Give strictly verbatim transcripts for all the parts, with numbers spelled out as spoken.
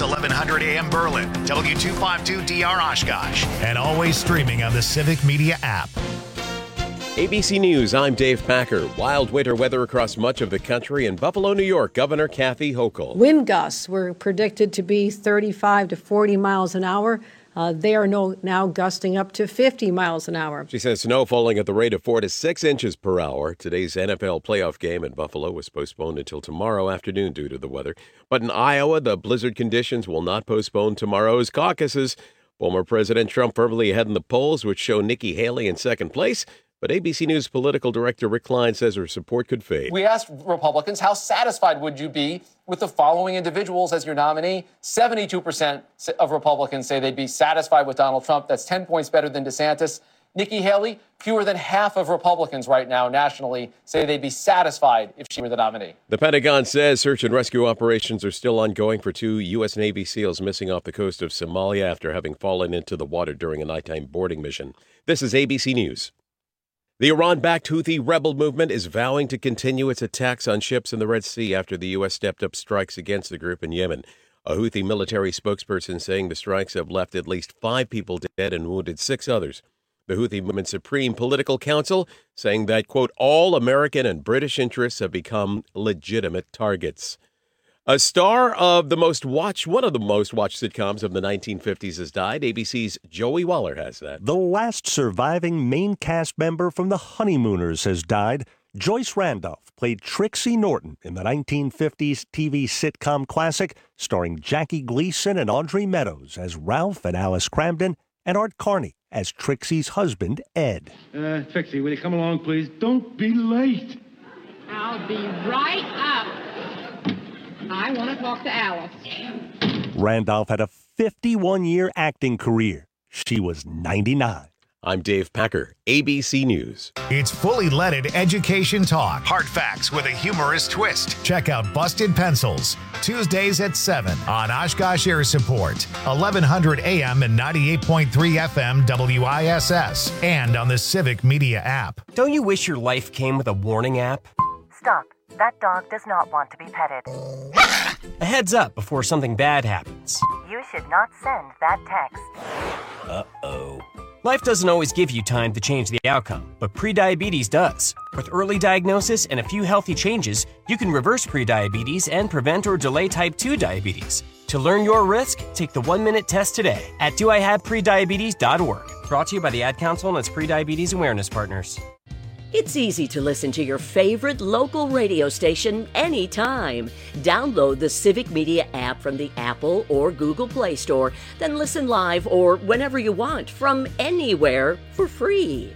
eleven hundred A M Berlin, W two fifty-two D R Oshkosh, and always streaming on the Civic Media app. A B C News, I'm Dave Packer. Wild winter weather across much of the country. In Buffalo, New York, Governor Kathy Hochul. Wind gusts were predicted to be thirty-five to forty miles an hour. Uh, they are no, now gusting up to fifty miles an hour. She says snow falling at the rate of four to six inches per hour. Today's N F L playoff game in Buffalo was postponed until tomorrow afternoon due to the weather. But in Iowa, the blizzard conditions will not postpone tomorrow's caucuses. Former President Trump firmly ahead in the polls, which show Nikki Haley in second place. But A B C News political director Rick Klein says her support could fade. We asked Republicans, how satisfied would you be with the following individuals as your nominee? seventy-two percent of Republicans say they'd be satisfied with Donald Trump. That's ten points better than DeSantis. Nikki Haley, fewer than half of Republicans right now nationally say they'd be satisfied if she were the nominee. The Pentagon says search and rescue operations are still ongoing for two U S. Navy SEALs missing off the coast of Somalia after having fallen into the water during a nighttime boarding mission. This is A B C News. The Iran-backed Houthi rebel movement is vowing to continue its attacks on ships in the Red Sea after the U S stepped up strikes against the group in Yemen. A Houthi military spokesperson saying the strikes have left at least five people dead and wounded six others. The Houthi movement's Supreme Political Council saying that, quote, all American and British interests have become legitimate targets. A star of the most watched, one of the most watched sitcoms of the nineteen fifties has died. A B C's Joey Waller has that. The last surviving main cast member from The Honeymooners has died. Joyce Randolph played Trixie Norton in the nineteen fifties T V sitcom classic, starring Jackie Gleason and Audrey Meadows as Ralph and Alice Cramden, and Art Carney as Trixie's husband, Ed. Uh, Trixie, will you come along, please? Don't be late. I'll be right up. I want to talk to Alice. Randolph had a fifty-one-year acting career. She was ninety-nine. I'm Dave Packer, A B C News. It's fully leaded education talk. Hard facts with a humorous twist. Check out Busted Pencils, Tuesdays at seven on Oshkosh Air Support, eleven hundred A M and ninety-eight point three F M W I S S, and on the Civic Media app. Don't you wish your life came with a warning app? Stop. That dog does not want to be petted. A heads up before something bad happens. You should not send that text. Uh-oh. Life doesn't always give you time to change the outcome, but prediabetes does. With early diagnosis and a few healthy changes, you can reverse prediabetes and prevent or delay type two diabetes. To learn your risk, take the one-minute test today at do I have prediabetes dot org. Brought to you by the Ad Council and its prediabetes awareness partners. It's easy to listen to your favorite local radio station anytime. Download the Civic Media app from the Apple or Google Play Store, then listen live or whenever you want from anywhere for free.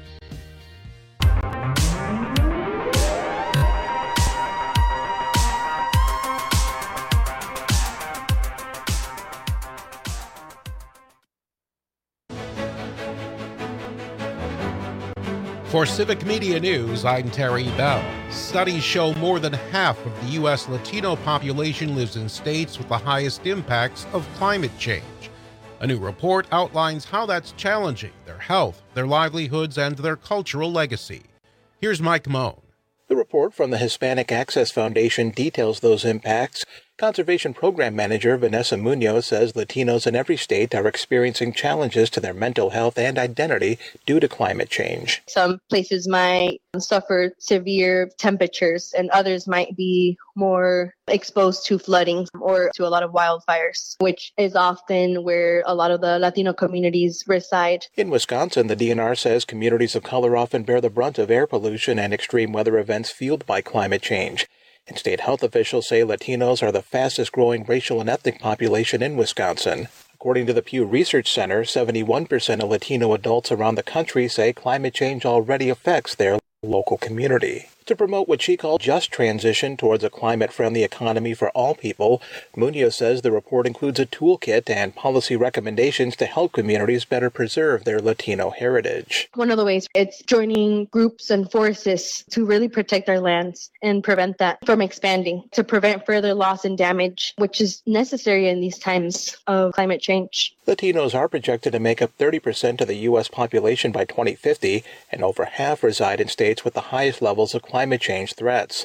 For Civic Media News, I'm Terry Bell. Studies show more than half of the U S Latino population lives in states with the highest impacts of climate change. A new report outlines how that's challenging their health, their livelihoods, and their cultural legacy. Here's Mike Moan. The report from the Hispanic Access Foundation details those impacts. Conservation Program Manager Vanessa Munoz says Latinos in every state are experiencing challenges to their mental health and identity due to climate change. Some places might suffer severe temperatures and others might be more exposed to flooding or to a lot of wildfires, which is often where a lot of the Latino communities reside. In Wisconsin, the D N R says communities of color often bear the brunt of air pollution and extreme weather events fueled by climate change. And state health officials say Latinos are the fastest growing racial and ethnic population in Wisconsin. According to the Pew Research Center, seventy-one percent of Latino adults around the country say climate change already affects their local community. To promote what she called just transition towards a climate-friendly economy for all people, Munoz says the report includes a toolkit and policy recommendations to help communities better preserve their Latino heritage. One of the ways it's joining groups and forces to really protect our lands and prevent that from expanding, to prevent further loss and damage, which is necessary in these times of climate change. Latinos are projected to make up thirty percent of the U S population by twenty fifty, and over half reside in states with the highest levels of climate change threats.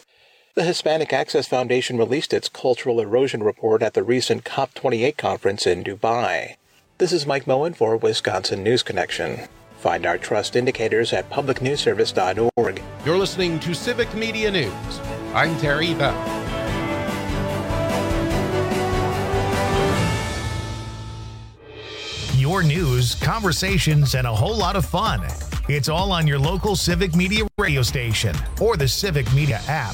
The Hispanic Access Foundation released its cultural erosion report at the recent COP twenty-eight conference in Dubai. This is Mike Moen for Wisconsin News Connection. Find our trust indicators at public news service dot org. You're listening to Civic Media News. I'm Terry Bell. Your news, conversations, and a whole lot of fun. It's all on your local Civic Media radio station or the Civic Media app.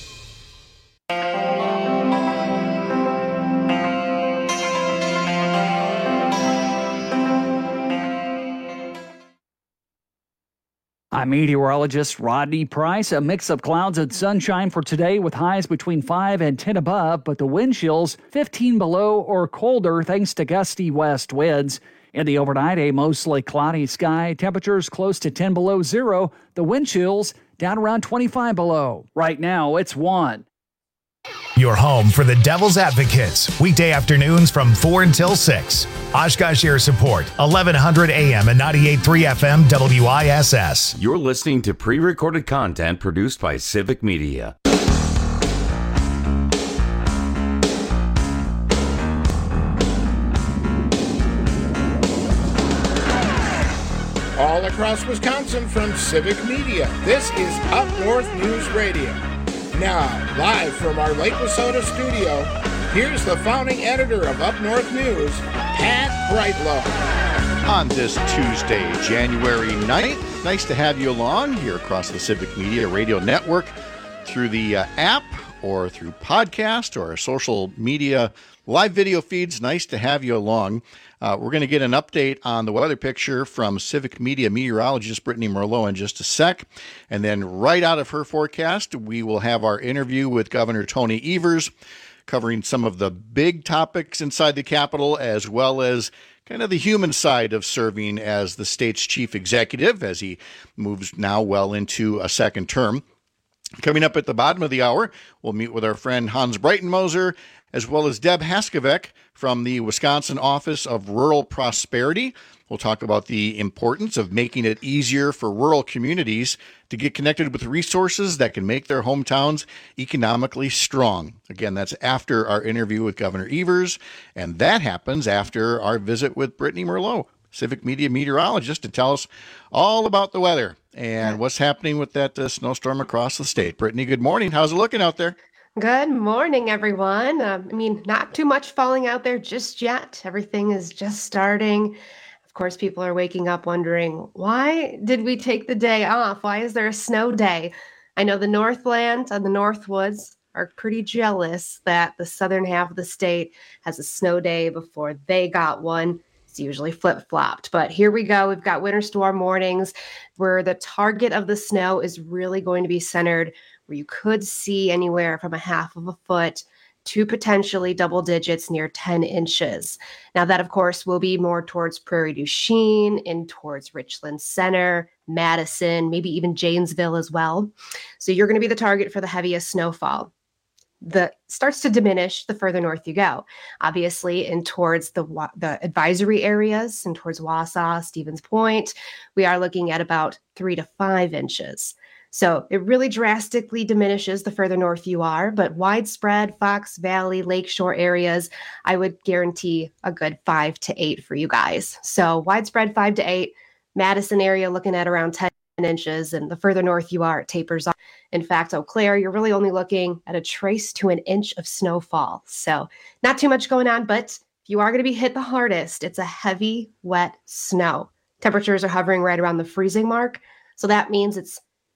I'm meteorologist Rodney Price. A mix of clouds and sunshine for today with highs between five and ten above, but the wind chills fifteen below or colder thanks to gusty west winds. In the overnight, a mostly cloudy sky, temperatures close to ten below zero, the wind chills down around twenty-five below. Right now, it's one. Your home for the Devil's Advocates, weekday afternoons from four until six. Oshkosh Air Support, eleven hundred A M and ninety-eight point three F M W I S S. You're listening to pre-recorded content produced by Civic Media. All across Wisconsin from Civic Media, this is Up North News Radio. Now, live from our Lake Wissota studio, here's the founding editor of Up North News, Pat Brightlow. On this Tuesday, January ninth, nice to have you along here across the Civic Media Radio Network through the uh, app or through podcast or our social media live video feeds. Nice to have you along. Uh, we're going to get an update on the weather picture from Civic Media meteorologist Brittany Merlot in just a sec. And then right out of her forecast, we will have our interview with Governor Tony Evers, covering some of the big topics inside the Capitol, as well as kind of the human side of serving as the state's chief executive as he moves now well into a second term. Coming up at the bottom of the hour, we'll meet with our friend Hans Breitenmoser, as well as Deb Haskevec from the Wisconsin Office of Rural Prosperity. We'll talk about the importance of making it easier for rural communities to get connected with resources that can make their hometowns economically strong. Again, that's after our interview with Governor Evers, and that happens after our visit with Brittany Merlot, Civic Media meteorologist, to tell us all about the weather and what's happening with that uh, snowstorm across the state. Brittany, good morning. How's it looking out there? Good morning, everyone. Um, I mean, not too much falling out there just yet. Everything is just starting. Of course, people are waking up wondering, why did we take the day off? Why is there a snow day? I know the Northland and the Northwoods are pretty jealous that the southern half of the state has a snow day before they got one. It's usually flip-flopped, but here we go. We've got winter storm warnings where the target of the snow is really going to be centered where you could see anywhere from a half of a foot to potentially double digits near ten inches. Now that, of course, will be more towards Prairie du Chien and towards Richland Center, Madison, maybe even Janesville as well. So you're going to be the target for the heaviest snowfall. The starts to diminish the further north you go, obviously, and towards the the advisory areas and towards Wausau, Stevens Point, we are looking at about three to five inches. So it really drastically diminishes the further north you are, but widespread Fox Valley, Lakeshore areas, I would guarantee a good five to eight for you guys. So widespread five to eight, Madison area looking at around ten inches, and the further north you are, it tapers off. In fact, Eau Claire, you're really only looking at a trace to an inch of snowfall. So not too much going on, but if you are going to be hit the hardest, it's a heavy, wet snow. Temperatures are hovering right around the freezing mark. So that means it's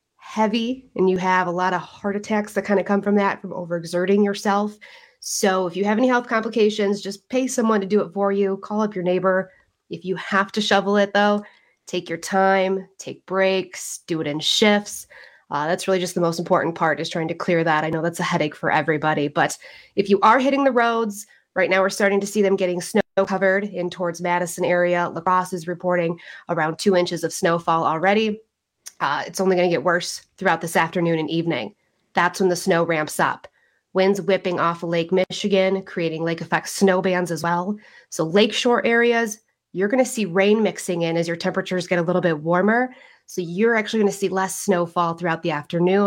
heavy and you have a lot of heart attacks that kind of come from that, from overexerting yourself. So if you have any health complications, just pay someone to do it for you. Call up your neighbor. If you have to shovel it, though, take your time, take breaks, do it in shifts. Uh, that's really just the most important part, is trying to clear that. I know that's a headache for everybody, but if you are hitting the roads, right now we're starting to see them getting snow covered in towards Madison area. La Crosse is reporting around two inches of snowfall already. Uh, it's only going to get worse throughout this afternoon and evening. That's when the snow ramps up. Winds whipping off of Lake Michigan, creating lake effect snow bands as well. So lakeshore areas, you're going to see rain mixing in as your temperatures get a little bit warmer. So you're actually going to see less snowfall throughout the afternoon.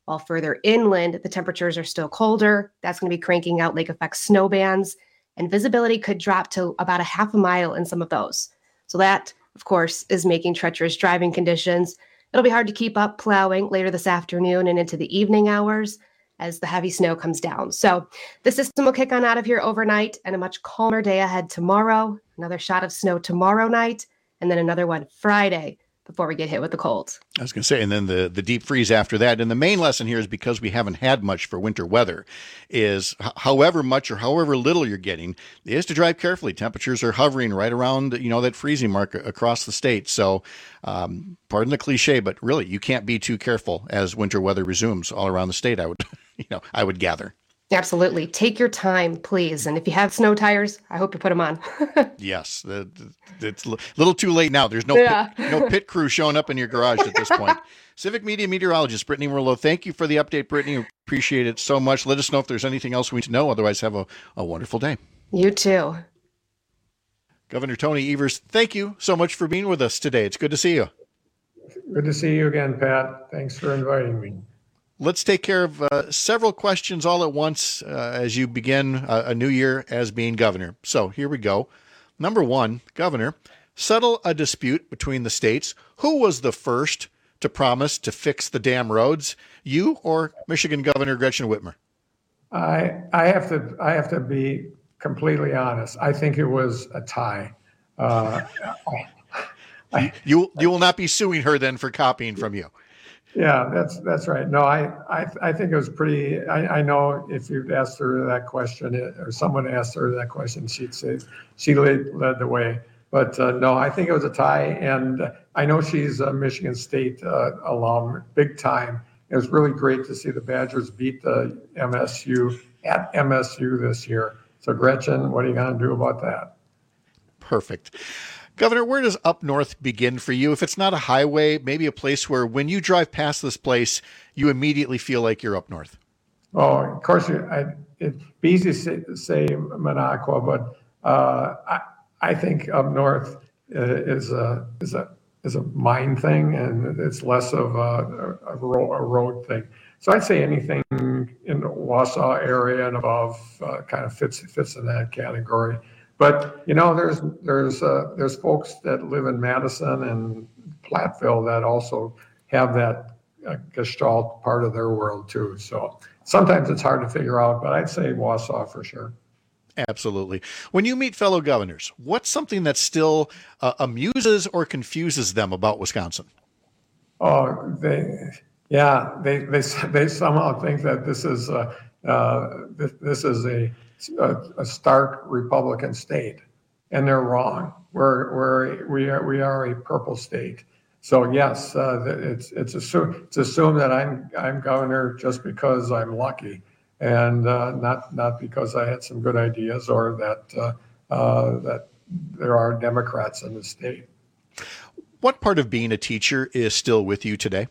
while further inland, the temperatures are still colder. That's going to be cranking out lake effect snow bands, and visibility could drop to about a half a mile in some of those. So that, of course, is making treacherous driving conditions. It'll be hard to keep up plowing later this afternoon and into the evening hours as the heavy snow comes down. So the system will kick on out of here overnight, and a much calmer day ahead tomorrow. Another shot of snow tomorrow night, and then another one Friday before we get hit with the cold. I was going to say, and then the, the deep freeze after that. And the main lesson here is, because we haven't had much for winter weather, is h- however much or however little you're getting, is to drive carefully. Temperatures are hovering right around, you know, that freezing mark across the state. So um, pardon the cliche, but really you can't be too careful as winter weather resumes all around the state, I would, you know, I would gather. Absolutely. Take your time, please. And if you have snow tires, I hope you put them on. Yes. The, the, it's a little too late now. There's no, Yeah. pit, no pit crew showing up in your garage at this point. Civic Media meteorologist Brittany Merlot, thank you for the update, Brittany. Appreciate it so much. Let us know if there's anything else we need to know. Otherwise, have a, a wonderful day. You too. Governor Tony Evers, thank you so much for being with us today. It's good to see you. Good to see you again, Pat. Thanks for inviting me. Let's take care of uh, several questions all at once uh, as you begin a, a new year as being governor. So here we go. Number one, Governor, settle a dispute between the states. Who was the first to promise to fix the damn roads, you or Michigan Governor Gretchen Whitmer? I I have to I have to be completely honest. I think it was a tie. Uh, I, you you will not be suing her then for copying from you. Yeah, that's that's right. No, I I, I think it was pretty. I, I know if you'd asked her that question, or someone asked her that question, she'd say she led, led the way. But uh, no, I think it was a tie, and I know she's a Michigan State uh, alum, big time. It was really great to see the Badgers beat the M S U at M S U this year. So Gretchen, what are you going to do about that? Perfect. Governor, where does up north begin for you? If it's not a highway, maybe a place where when you drive past this place, you immediately feel like you're up north. Oh, of course, I, it'd be easy to say, say Minocqua, but uh, I, I think up north is a is a is a mine thing, and it's less of a, a, road, a road thing. So I'd say anything in the Wausau area and above uh, kind of fits fits in that category. But you know, there's there's uh, there's folks that live in Madison and Platteville that also have that uh, Gestalt part of their world too. So sometimes it's hard to figure out, but I'd say Wausau for sure. Absolutely. When you meet fellow governors, what's something that still uh, amuses or confuses them about Wisconsin? Oh, they, yeah, they they they somehow think that this is a, uh, this, this is a, a a stark Republican state, and they're wrong. We're we're we are we are a purple state. So yes, uh, it's it's assumed it's assumed that I'm I'm governor just because I'm lucky, and uh, not not because I had some good ideas or that uh, uh, that there are Democrats in the state. What part of being a teacher is still with you today?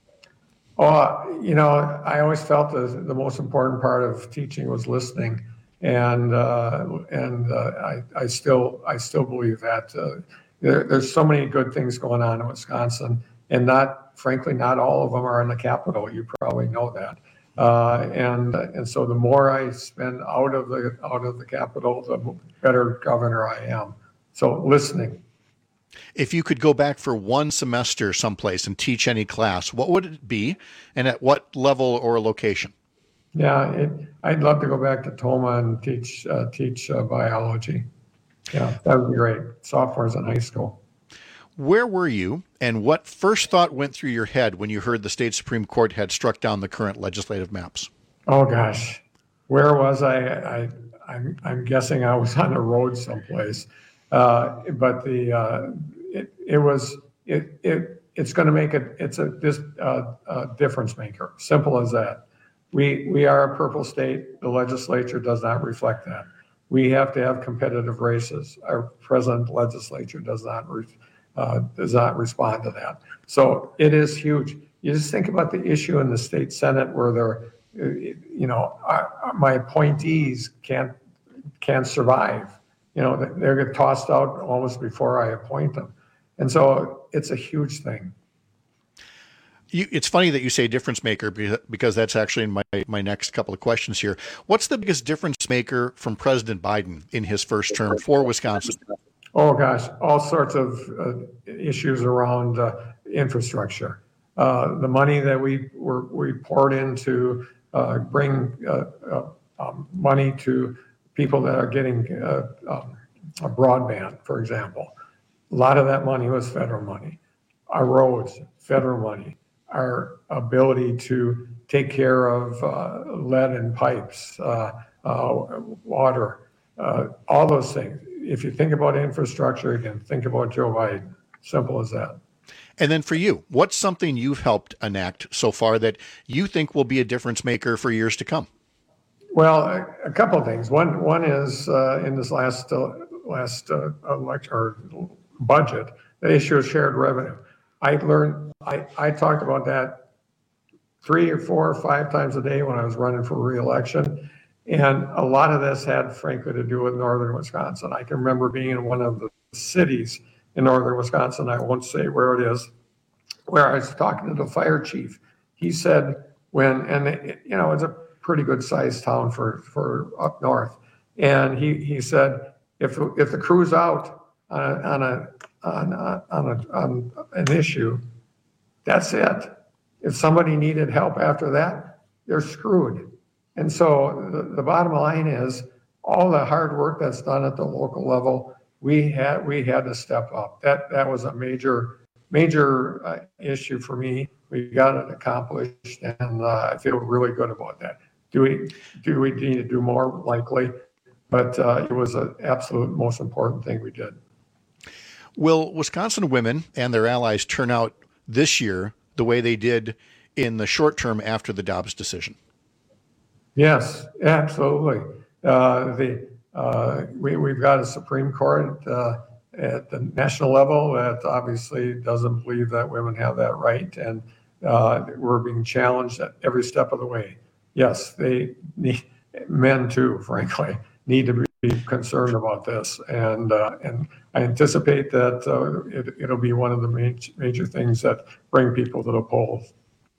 Oh, you know, I always felt that the most important part of teaching was listening, and uh, and uh, I I still I still believe that. Uh, there, there's so many good things going on in Wisconsin, and not frankly not all of them are in the capital. You probably know that. Uh, and and so the more I spend out of the out of the capital, the better governor I am. So listening. If you could go back for one semester someplace and teach any class, what would it be, and at what level or location? Yeah, it, I'd love to go back to Toma and teach uh, teach uh, biology. Yeah, that would be great. Sophomores in high school. Where were you, and what first thought went through your head when you heard the state Supreme Court had struck down the current legislative maps? Oh gosh, where was I? I I'm I'm guessing I was on the road someplace. Uh, but the uh, it it was it it it's going to make it it's a this uh, uh, difference maker. Simple as that. We we are a purple state. The legislature does not reflect that. We have to have competitive races. Our present legislature does not re, uh, does not respond to that. So it is huge. You just think about the issue in the state Senate where they're you know our, my appointees can't can't survive. You know, they get tossed out almost before I appoint them. And so it's a huge thing. You, it's funny that you say difference maker because that's actually in my, my next couple of questions here. What's the biggest difference maker from President Biden in his first term for Wisconsin? Oh, gosh, all sorts of uh, issues around uh, infrastructure. Uh, the money that we were, we poured into uh, bring uh, uh, um, money to people that are getting uh, um, a broadband, for example. A lot of that money was federal money. Our roads, federal money. Our ability to take care of uh, lead in pipes, uh, uh, water, uh, all those things. If you think about infrastructure, again, think about Joe Biden. Simple as that. And then for you, what's something you've helped enact so far that you think will be a difference maker for years to come? Well, a, a couple of things. One one is uh, in this last uh, last uh, elect or budget, the issue of shared revenue. I learned, I, I talked about that three or four or five times a day when I was running for re-election. And a lot of this had, frankly, to do with northern Wisconsin. I can remember being in one of the cities in northern Wisconsin, I won't say where it is, where I was talking to the fire chief. He said when, and it, you know, it's a pretty good sized town for, for up north. And he, he said, if, if the crew's out on a, on a On, on, a, on an issue, that's it. If somebody needed help after that, they're screwed. And so the, the bottom line is all the hard work that's done at the local level, we had we had to step up. That that was a major major uh, issue for me. We got it accomplished, and uh, I feel really good about that. Do we do we need to do more? Likely, but uh, it was an absolute most important thing we did. Will Wisconsin women and their allies turn out this year the way they did in the short term after the Dobbs decision? Yes, absolutely. Uh, the uh, we, we've got a Supreme Court uh, at the national level that obviously doesn't believe that women have that right, and uh, we're being challenged at every step of the way. Yes, they need, men too, frankly, need to be concerned about this, and uh, and I anticipate that uh, it, it'll be one of the major, major things that bring people to the polls.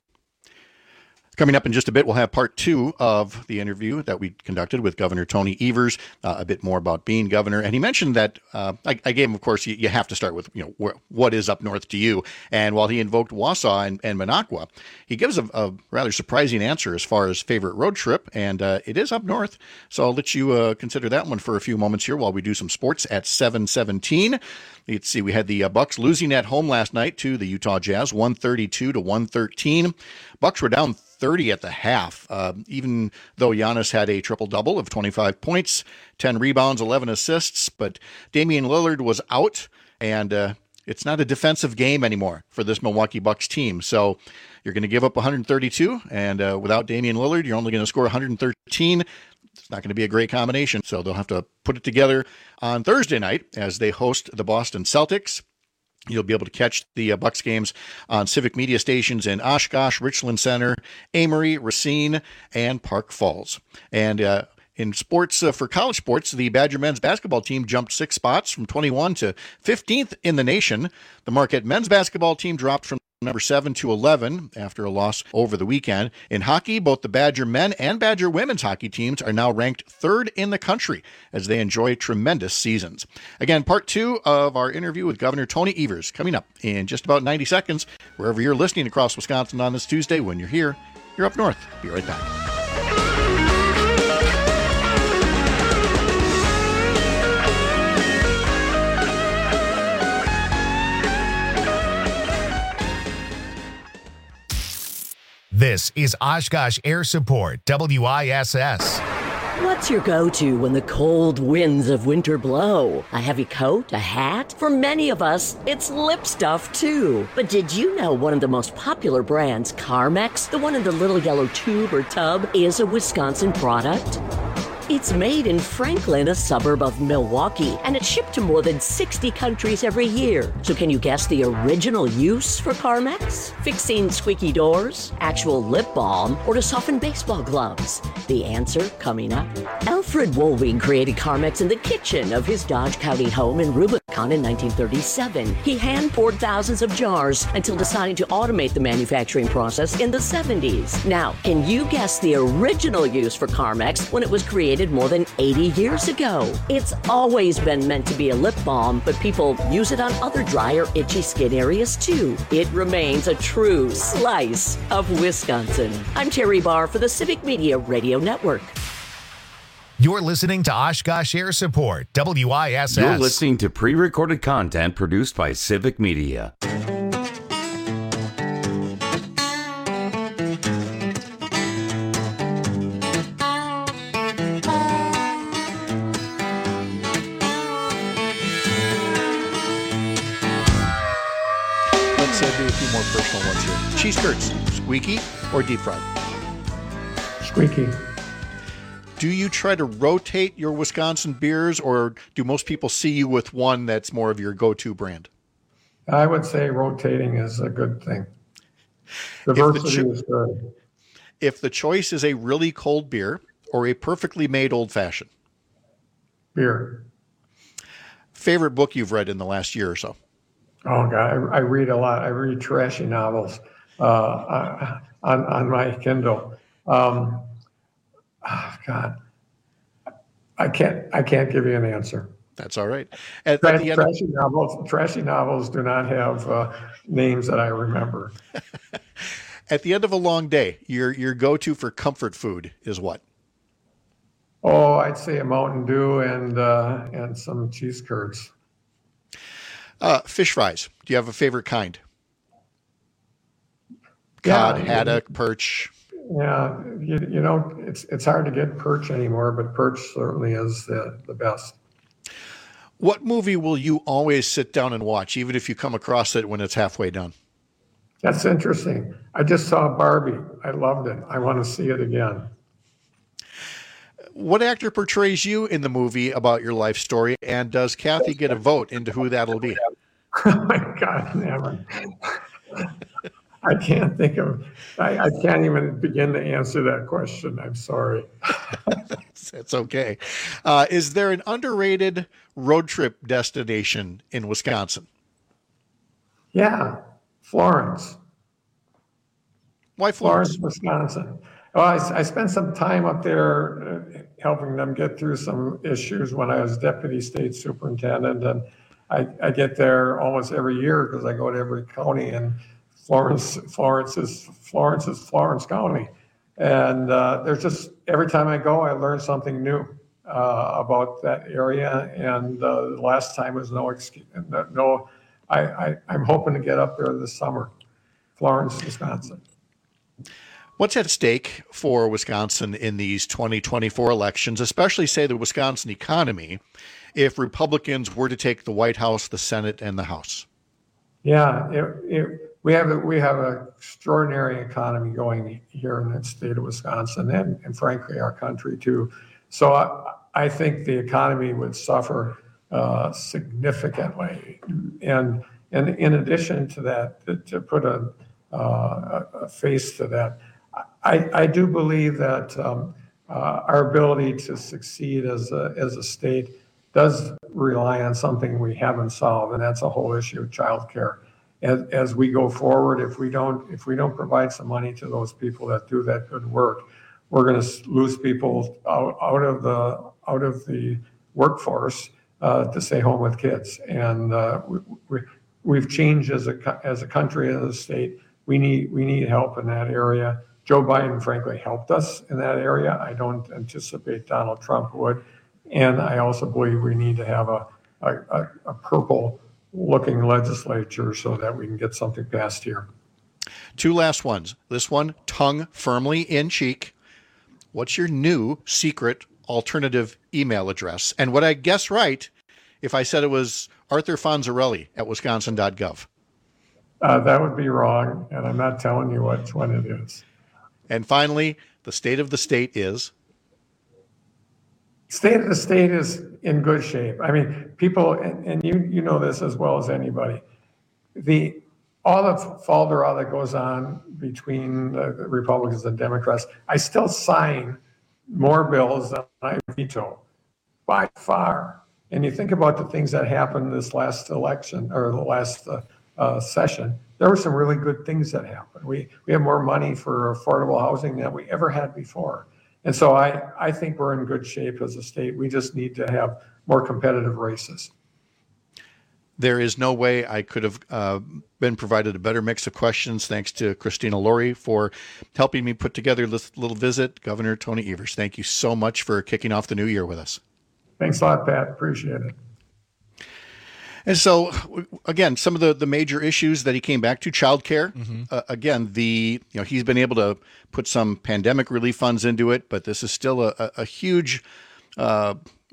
Coming up in just a bit, we'll have part two of the interview that we conducted with Governor Tony Evers, uh, a bit more about being governor. And he mentioned that, uh, I, I gave him, of course, you, you have to start with, you know, where, what is up north to you? And while he invoked Wausau and, and Minocqua, he gives a, a rather surprising answer as far as favorite road trip, and uh, it is up north. So I'll let you uh, consider that one for a few moments here while we do some sports at seven seventeen. Let's see, we had the uh, Bucks losing at home last night to the Utah Jazz, one thirty-two to one thirteen. Bucks were down thirty at the half, uh, even though Giannis had a triple-double of twenty-five points, ten rebounds, eleven assists, but Damian Lillard was out, and uh, it's not a defensive game anymore for this Milwaukee Bucks team. So you're going to give up one thirty-two, and uh, without Damian Lillard, you're only going to score one thirteen. It's not going to be a great combination, so they'll have to put it together on Thursday night as they host the Boston Celtics. You'll be able to catch the uh, Bucks games on Civic Media stations in Oshkosh, Richland Center, Amory, Racine, and Park Falls. And uh, in sports, uh, for college sports, the Badger men's basketball team jumped six spots from twenty-one to fifteenth in the nation. The Marquette men's basketball team dropped from number seven to eleven after a loss over the weekend. In hockey, both the Badger men and Badger women's hockey teams are now ranked third in the country as they enjoy tremendous seasons. Again, part two of our interview with Governor Tony Evers coming up in just about ninety seconds. Wherever you're listening across Wisconsin on this Tuesday, when you're here, you're up north. Be right back. This is Oshkosh Air Support, W I S S. What's your go-to when the cold winds of winter blow? A heavy coat? A hat? For many of us, it's lip stuff too. But did you know one of the most popular brands, Carmex, the one in the little yellow tube or tub, is a Wisconsin product? It's made in Franklin, a suburb of Milwaukee, and it's shipped to more than sixty countries every year. So can you guess the original use for Carmex? Fixing squeaky doors, actual lip balm, or to soften baseball gloves? The answer coming up. Alfred Wolving created Carmex in the kitchen of his Dodge County home in Rubicon. icon in nineteen thirty-seven. He hand-poured thousands of jars until deciding to automate the manufacturing process in the seventies. Now, can you guess the original use for Carmex when it was created more than eighty years ago? It's always been meant to be a lip balm, but people use it on other dry or itchy skin areas too. It remains a true slice of Wisconsin. I'm Terry Barr for the Civic Media Radio Network. You're listening to Oshkosh Air Support, W I S S. You're listening to pre-recorded content produced by Civic Media. Let's uh, do a few more personal ones here. Cheese curds, squeaky or deep fried? Squeaky. Do you try to rotate your Wisconsin beers, or do most people see you with one that's more of your go-to brand? I would say rotating is a good thing. Diversity cho- is good. If the choice is a really cold beer or a perfectly made old-fashioned? Beer. Favorite book you've read in the last year or so? Oh, God, I, I read a lot. I read trashy novels uh, on, on my Kindle. Um, Oh, God, I can't. I can't give you an answer. That's all right. At, Trash, at the end trashy of, novels. Trashy novels do not have uh, names that I remember. At the end of a long day, your your go-to for comfort food is what? Oh, I'd say a Mountain Dew and uh, and some cheese curds. Uh, fish fries. Do you have a favorite kind? Cod, Yeah, haddock, perch. Yeah, you, you know, it's it's hard to get perch anymore, but perch certainly is the, the best. What movie will you always sit down and watch, even if you come across it when it's halfway done? That's interesting. I just saw Barbie. I loved it. I want to see it again. What actor portrays you in the movie about your life story, and does Kathy get a vote into who that'll be? Oh my God, never. I can't think of, I, I can't even begin to answer that question. I'm sorry. that's, that's okay. Uh, is there an underrated road trip destination in Wisconsin? Yeah, Florence. Why Florence? Florence, Wisconsin. Well, I, I spent some time up there uh, helping them get through some issues when I was deputy state superintendent. And I, I get there almost every year because I go to every county, and Florence, Florence is Florence is Florence County, and uh, there's just every time I go, I learn something new uh, about that area. And uh, the last time was no excuse. No, I, I I'm hoping to get up there this summer, Florence, Wisconsin. What's at stake for Wisconsin in these twenty twenty-four elections, especially, say, the Wisconsin economy, if Republicans were to take the White House, the Senate, and the House? Yeah, it, it, we have a, we have an extraordinary economy going here in the state of Wisconsin, and, and frankly, our country too. So I, I think the economy would suffer uh, significantly. And, and in addition to that, to, to put a, uh, a face to that, I, I do believe that um, uh, our ability to succeed as a, as a state does rely on something we haven't solved, and that's a whole issue of childcare. As, as we go forward, if we don't if we don't provide some money to those people that do that good work, we're going to lose people out, out of the out of the workforce uh, to stay home with kids. And uh, we, we, we've changed as a as a country, as a state. We need we need help in that area. Joe Biden, frankly, helped us in that area. I don't anticipate Donald Trump would. And I also believe we need to have a, a, a purple-looking legislature so that we can get something passed here. Two last ones. This one, tongue firmly in cheek. What's your new secret alternative email address? And would I guess right if I said it was Arthur Fonzarelli at wisconsin dot gov? Uh, that would be wrong, and I'm not telling you which one it is. And finally, the state of the state is? State of the state is in good shape. I mean, people, and, and you you know this as well as anybody, the all the falderall that goes on between the Republicans and Democrats, I still sign more bills than I veto by far. And you think about the things that happened this last election or the last uh, uh, session, there were some really good things that happened. We we have more money for affordable housing than we ever had before. And so I, I think we're in good shape as a state. We just need to have more competitive races. There is no way I could have uh, been provided a better mix of questions. Thanks to Christina Laurie for helping me put together this little visit. Governor Tony Evers, thank you so much for kicking off the new year with us. Thanks a lot, Pat. Appreciate it. And so, again, some of the, the major issues that he came back to, childcare. Mm-hmm. Uh, again, the you know he's been able to put some pandemic relief funds into it, but this is still a, a, a huge, uh,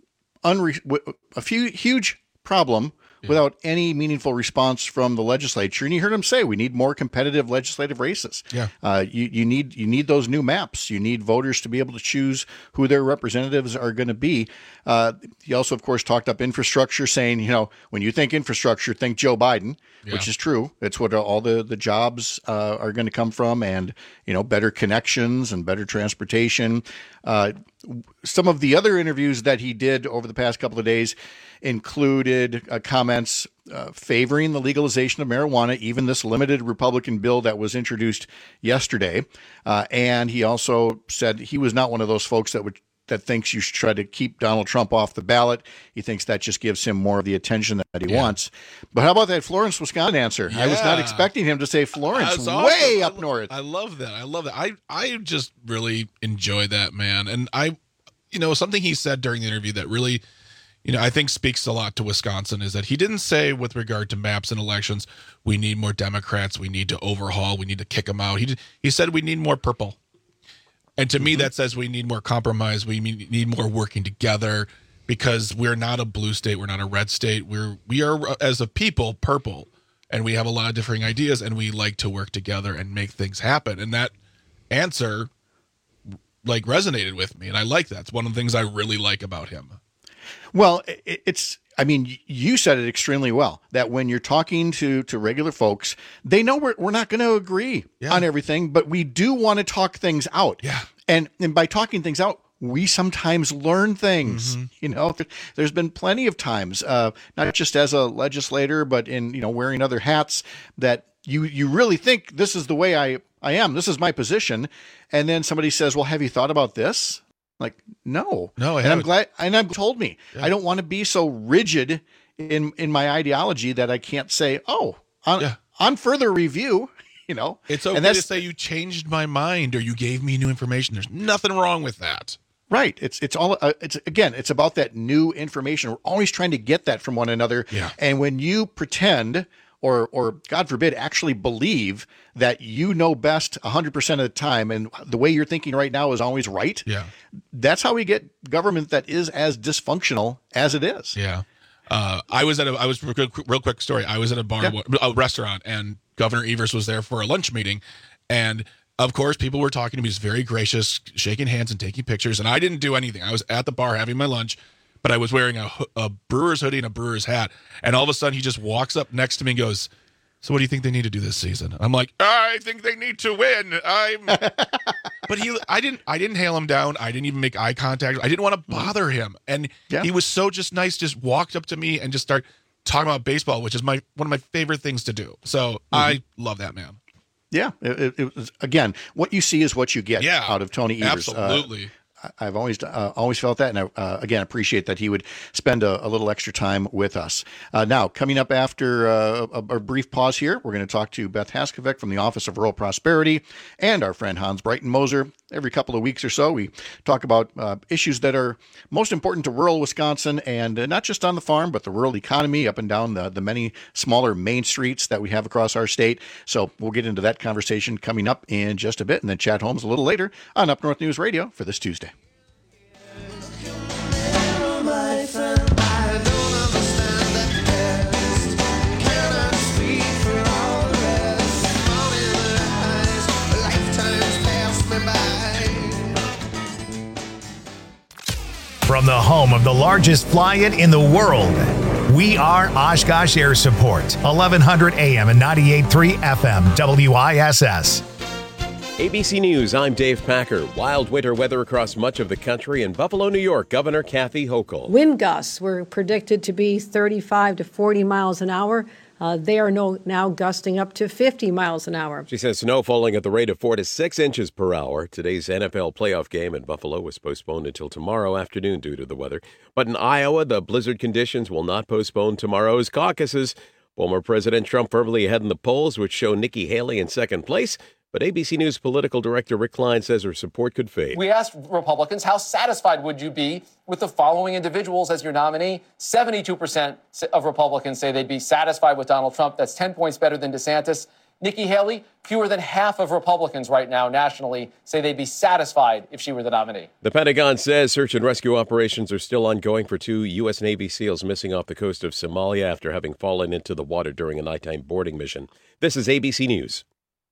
unre- a few huge problem. Without any meaningful response from the legislature. And you heard him say, we need more competitive legislative races. Yeah. Uh, you, you need you need those new maps. You need voters to be able to choose who their representatives are going to be. Uh, he also, of course, talked up infrastructure, saying, you know, when you think infrastructure, think Joe Biden, yeah. which is true. It's what all the, the jobs uh, are going to come from, and, you know, better connections and better transportation. Uh, some of the other interviews that he did over the past couple of days included uh, comments uh, favoring the legalization of marijuana, even this limited Republican bill that was introduced yesterday. Uh, and he also said he was not one of those folks that would that thinks you should try to keep Donald Trump off the ballot. He thinks that just gives him more of the attention that he yeah. wants. But how about that Florence, Wisconsin answer? Yeah. I was not expecting him to say Florence, way awesome. up north. I love that. I love that. I, I just really enjoy that, man. And I, you know, something he said during the interview that really, you know, I think speaks a lot to Wisconsin is that he didn't say with regard to maps and elections, we need more Democrats, we need to overhaul, we need to kick them out. He he said we need more purple. And to mm-hmm. me, that says we need more compromise. We need more working together because we're not a blue state. We're not a red state. We're, we are, as a people, purple. And we have a lot of differing ideas, and we like to work together and make things happen. And that answer, like, resonated with me. And I like that. It's one of the things I really like about him. Well, it's, I mean, you said it extremely well, that when you're talking to, to regular folks, they know we're, we're not going to agree yeah. on everything, but we do want to talk things out. Yeah. And, and by talking things out, we sometimes learn things. Mm-hmm. You know, there's been plenty of times, uh, not just as a legislator, but in, you know, wearing other hats, that you, you really think this is the way I, I am. This is my position. And then somebody says, well, have you thought about this? Like, no, no, I and haven't. I'm glad, and I'm told me, yeah. I don't want to be so rigid in, in my ideology that I can't say, oh, on, yeah. on further review, you know, it's okay and that's, to say you changed my mind or you gave me new information. There's nothing wrong with that. Right. It's, it's all, uh, it's again, it's about that new information. We're always trying to get that from one another. Yeah. And when you pretend or, or God forbid, actually believe that you know best one hundred percent of the time, and the way you're thinking right now is always right. Yeah. That's how we get government that is as dysfunctional as it is. Yeah. Uh, I was at a, I was real, real quick story. I was at a bar, yeah. a restaurant, and Governor Evers was there for a lunch meeting. And of course, people were talking to me. He was very gracious, shaking hands and taking pictures. And I didn't do anything. I was at the bar having my lunch, but I was wearing a, a Brewers hoodie and a Brewers hat. And all of a sudden, he just walks up next to me and goes, so what do you think they need to do this season? I'm like, I think they need to win. I'm, but he, I didn't, I didn't hail him down. I didn't even make eye contact. I didn't want to bother him. And yeah. he was so just nice, just walked up to me and just started talking about baseball, which is my, one of my favorite things to do. So mm-hmm. I love that man. Yeah. It, it was, again, what you see is what you get yeah, out of Tony Evers. Absolutely. Uh, I've always uh, always felt that, and I, uh, again, appreciate that he would spend a, a little extra time with us. Uh, now, coming up after uh, a, a brief pause here, we're going to talk to Beth Haskovic from the Office of Rural Prosperity and our friend Hans Breitenmoser. Every couple of weeks or so, we talk about uh, issues that are most important to rural Wisconsin, and uh, not just on the farm, but the rural economy up and down the, the many smaller main streets that we have across our state. So we'll get into that conversation coming up in just a bit, and then Chad Holmes a little later on Up North News Radio for this Tuesday. From the home of the largest fly-in in the world, we are Oshkosh Air Support, eleven hundred A M and ninety-eight point three F M, W I S S. A B C News, I'm Dave Packer. Wild winter weather across much of the country. In Buffalo, New York, Governor Kathy Hochul. Wind gusts were predicted to be thirty-five to forty miles an hour. Uh, they are no, now gusting up to fifty miles an hour. She says snow falling at the rate of four to six inches per hour. Today's N F L playoff game in Buffalo was postponed until tomorrow afternoon due to the weather. But in Iowa, the blizzard conditions will not postpone tomorrow's caucuses. Former President Trump firmly ahead in the polls, which show Nikki Haley in second place. But A B C News political director Rick Klein says her support could fade. We asked Republicans, how satisfied would you be with the following individuals as your nominee? seventy-two percent of Republicans say they'd be satisfied with Donald Trump. That's ten points better than DeSantis. Nikki Haley, fewer than half of Republicans right now nationally say they'd be satisfied if she were the nominee. The Pentagon says search and rescue operations are still ongoing for two U S. Navy SEALs missing off the coast of Somalia after having fallen into the water during a nighttime boarding mission. This is A B C News.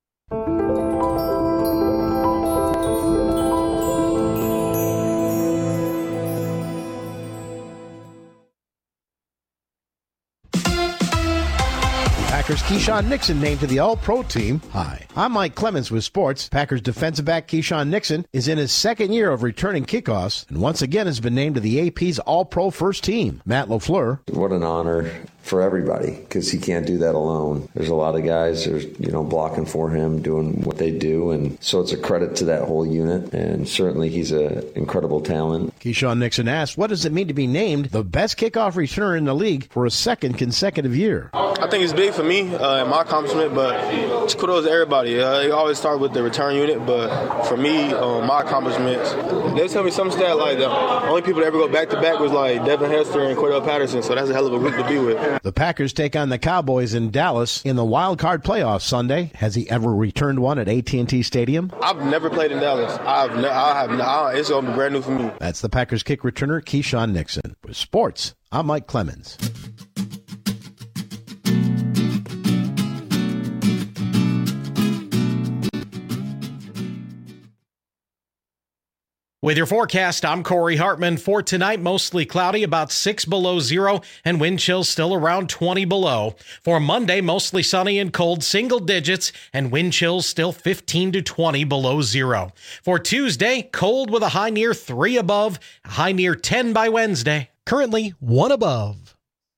Packers' Keyshawn Nixon named to the All-Pro team. Hi, I'm Mike Clemens with sports. Packers defensive back Keyshawn Nixon is in his second year of returning kickoffs and once again has been named to the A P's All-Pro first team. Matt LaFleur. What an honor for everybody, because he can't do that alone. There's a lot of guys there's you know blocking for him, doing what they do, and so it's a credit to that whole unit, and certainly he's an incredible talent. Keyshawn Nixon asked, what does it mean to be named the best kickoff returner in the league for a second consecutive year? I think it's big for me uh, and my accomplishment, but it's kudos to everybody. Uh, it always start with the return unit, but for me, uh, my accomplishments, they tell me some stat like the only people that ever go back-to-back was like Devin Hester and Cordell Patterson, so that's a hell of a group to be with. The Packers take on the Cowboys in Dallas in the wild card playoffs Sunday. Has he ever returned one at A T and T Stadium? I've never played in Dallas. I've ne- I have. I, it's going to be brand new for me. That's the Packers kick returner Keyshawn Nixon. With sports, I'm Mike Clemens. With your forecast, I'm Corey Hartman. For tonight, mostly cloudy, about six below zero, and wind chills still around twenty below. For Monday, mostly sunny and cold, single digits, and wind chills still fifteen to twenty below zero. For Tuesday, cold with a high near three above, a high near ten by Wednesday. Currently, one above.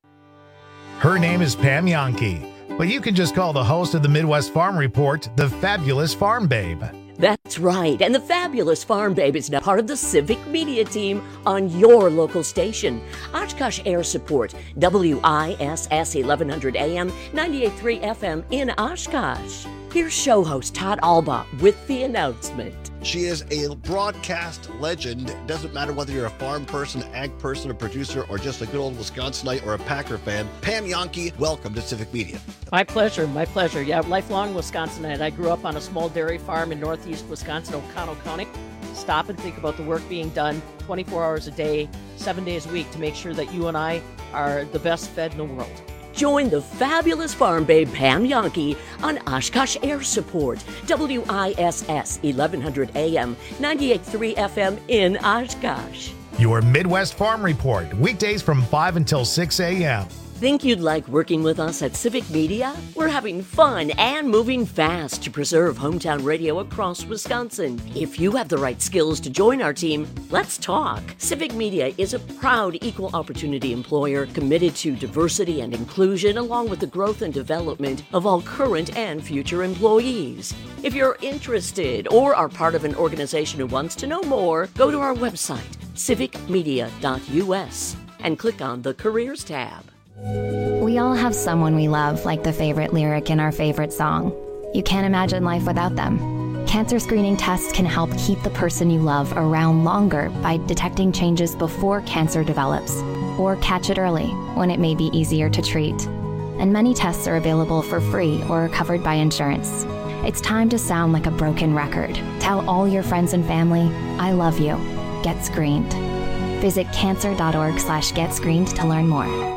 Her name is Pam Yankee, but you can just call the host of the Midwest Farm Report the Fabulous Farm Babe. That's right, and the Fabulous Farm Babe is now part of the Civic Media team on your local station. Oshkosh Air Support, W I S S eleven hundred A M, ninety-eight point three F M in Oshkosh. Here's show host Todd Alba with the announcement. She is a broadcast legend. It doesn't matter whether you're a farm person, ag person, a producer, or just a good old Wisconsinite or a Packer fan. Pam Yankee, welcome to Civic Media. My pleasure, my pleasure. Yeah, lifelong Wisconsinite. I grew up on a small dairy farm in northeast Wisconsin, Oconto County. Stop and think about the work being done twenty-four hours a day, seven days a week to make sure that you and I are the best fed in the world. Join the Fabulous Farm Babe Pam Yankee on Oshkosh Air Support, W I S S eleven hundred A M, ninety-eight point three F M in Oshkosh. Your Midwest Farm Report, weekdays from five until six A M. Think you'd like working with us at Civic Media? We're having fun and moving fast to preserve hometown radio across Wisconsin. If you have the right skills to join our team, let's talk. Civic Media is a proud equal opportunity employer committed to diversity and inclusion along with the growth and development of all current and future employees. If you're interested or are part of an organization who wants to know more, go to our website, civic media dot U S, and click on the Careers tab. We all have someone we love, like the favorite lyric in our favorite song. You can't imagine life without them. Cancer screening tests can help keep the person you love around longer by detecting changes before cancer develops, or catch it early when it may be easier to treat. And many tests are available for free or are covered by insurance. It's time to sound like a broken record. Tell all your friends and family, I love you. Get screened. Visit cancer.org slash get screened to learn more.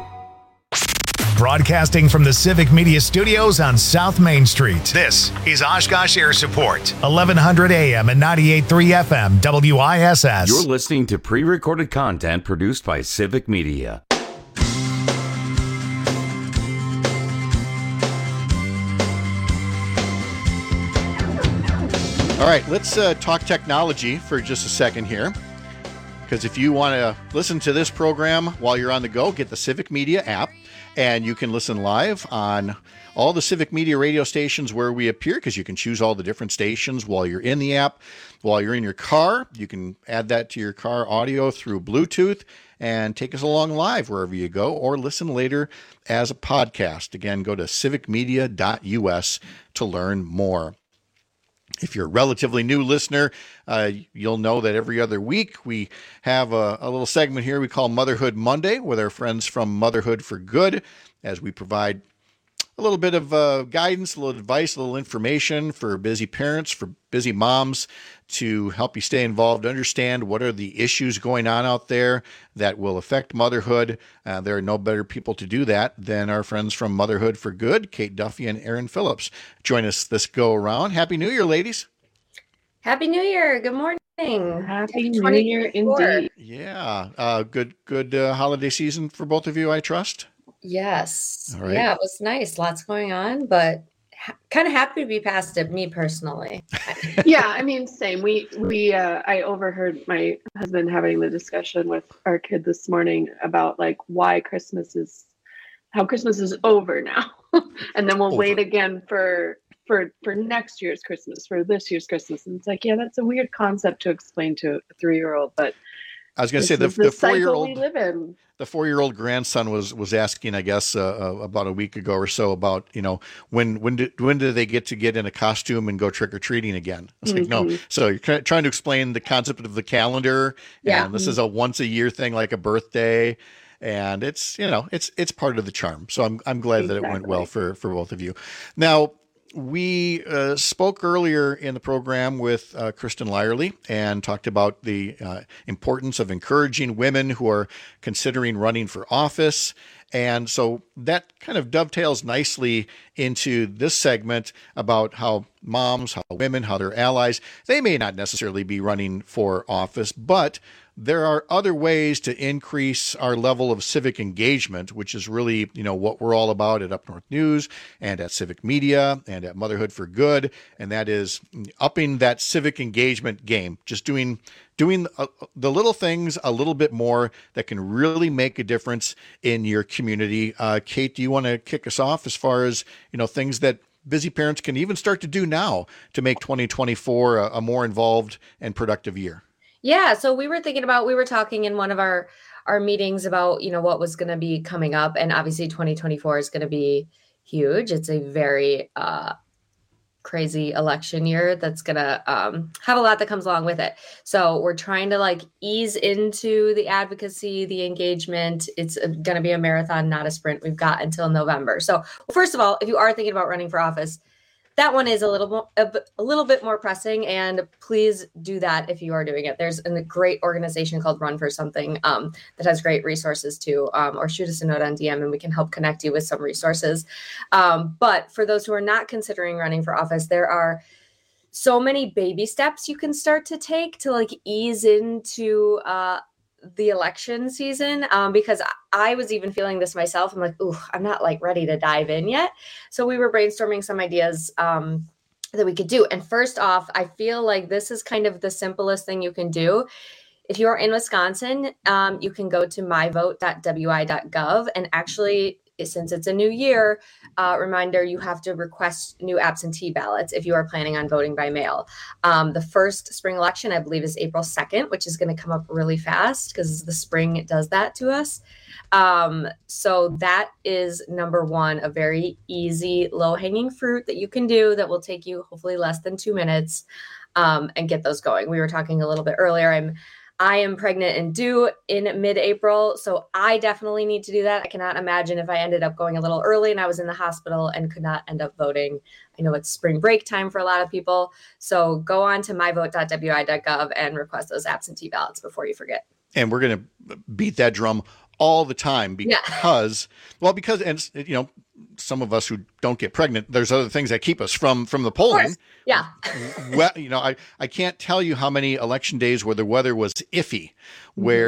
Broadcasting from the Civic Media Studios on South Main Street. This is Oshkosh Air Support, eleven hundred A M and ninety-eight point three F M, W I S S. You're listening to pre-recorded content produced by Civic Media. All right, let's uh, talk technology for just a second here. Because if you want to listen to this program while you're on the go, get the Civic Media app, and you can listen live on all the Civic Media radio stations where we appear, because you can choose all the different stations while you're in the app. While you're in your car, you can add that to your car audio through Bluetooth and take us along live wherever you go, or listen later as a podcast. Again, go to civic media dot U S to learn more. If you're a relatively new listener, uh, you'll know that every other week we have a, a little segment here we call Motherhood Monday with our friends from Motherhood for Good, as we provide a little bit of uh, guidance, a little advice, a little information for busy parents, for busy moms, to help you stay involved, understand what are the issues going on out there that will affect motherhood. Uh, there are no better people to do that than our friends from Motherhood for Good, Kate Duffy and Erin Phillips. Join us this go around. Happy New Year, ladies. Happy New Year. Good morning. Happy New Year indeed. Yeah. Uh, good, good uh, holiday season for both of you, I trust. Yes. All right. Yeah, it was nice. Lots going on, but ha- kind of happy to be past it, me personally. Yeah, I mean, same. We, we, uh, I overheard my husband having the discussion with our kid this morning about like why Christmas is, how Christmas is over now. And then we'll over. wait again for, for, for next year's Christmas, for this year's Christmas. And it's like, yeah, that's a weird concept to explain to a three-year-old, but I was going to say the, the, the four-year-old, we live in. the four-year-old grandson was was asking, I guess, uh, uh, about a week ago or so about, you know, when when do, when do they get to get in a costume and go trick or treating again? I was mm-hmm. like, no. So you're try, trying to explain the concept of the calendar. Yeah. And this is a once a year thing, like a birthday, and it's you know it's it's part of the charm. So I'm I'm glad exactly. that it went well for for both of you. Now, we uh, spoke earlier in the program with uh, Kristen Lyerly and talked about the uh, importance of encouraging women who are considering running for office. And so that kind of dovetails nicely into this segment about how moms, how women, how their allies, they may not necessarily be running for office, but there are other ways to increase our level of civic engagement, which is really, you know, what we're all about at Up North News and at Civic Media and at Motherhood for Good. And that is upping that civic engagement game, just doing doing uh, the little things a little bit more that can really make a difference in your community. Uh, Kate, do you want to kick us off as far as, you know, things that busy parents can even start to do now to make twenty twenty-four a, a more involved and productive year? Yeah. So we were thinking about, we were talking in one of our, our meetings about, you know, what was going to be coming up. And obviously twenty twenty-four is going to be huge. It's a very uh, crazy election year that's going to um, have a lot that comes along with it. So we're trying to like ease into the advocacy, the engagement. It's going to be a marathon, not a sprint. We've got until November. So first of all, if you are thinking about running for office, that one is a little more, a, a little bit more pressing, and please do that if you are doing it. There's a great organization called Run for Something um, that has great resources too, um, or shoot us a note on D M and we can help connect you with some resources. Um, but for those who are not considering running for office, there are so many baby steps you can start to take to like ease into uh, the election season, um, because I was even feeling this myself. I'm like, ooh, I'm not like ready to dive in yet. So we were brainstorming some ideas um, that we could do. And first off, I feel like this is kind of the simplest thing you can do. If you're in Wisconsin, um, you can go to my vote dot w i dot gov and actually, since it's a new year, uh, reminder, you have to request new absentee ballots if you are planning on voting by mail. Um, the first spring election, I believe, is April second, which is going to come up really fast because the spring it does that to us. Um, so that is number one, a very easy, low-hanging fruit that you can do that will take you hopefully less than two minutes um, and get those going. We were talking a little bit earlier. I'm I am pregnant and due in mid-April, so I definitely need to do that. I cannot imagine if I ended up going a little early and I was in the hospital and could not end up voting. I know it's spring break time for a lot of people, so go on to my vote dot w i dot gov and request those absentee ballots before you forget. And we're going to beat that drum all the time because, yeah. well, because, and you know, some of us who don't get pregnant, there's other things that keep us from, from the polling. Yeah. Well, you know, I, I can't tell you how many election days where the weather was iffy, where mm-hmm.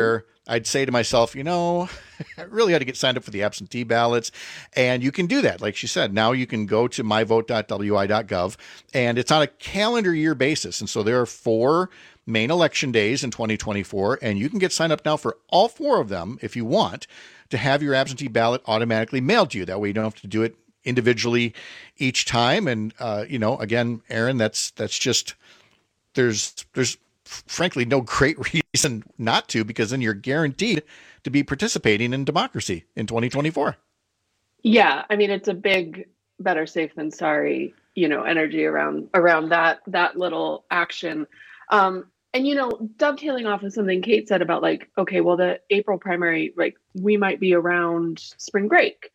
I'd say to myself, you know, I really ought to get signed up for the absentee ballots. And you can do that. Like she said, now you can go to my vote dot w i dot gov, and it's on a calendar year basis. And so there are four main election days in twenty twenty-four, and you can get signed up now for all four of them if you want to have your absentee ballot automatically mailed to you. That way you don't have to do it individually each time. And, uh, you know, again, Aaron, that's, that's just, there's, there's frankly no great reason not to, because then you're guaranteed to be participating in democracy in twenty twenty-four. Yeah. I mean, it's a big, better safe than sorry, you know, energy around, around that, that little action. Um, and, you know, dovetailing off of something Kate said about like, okay, well, the April primary, like we might be around spring break.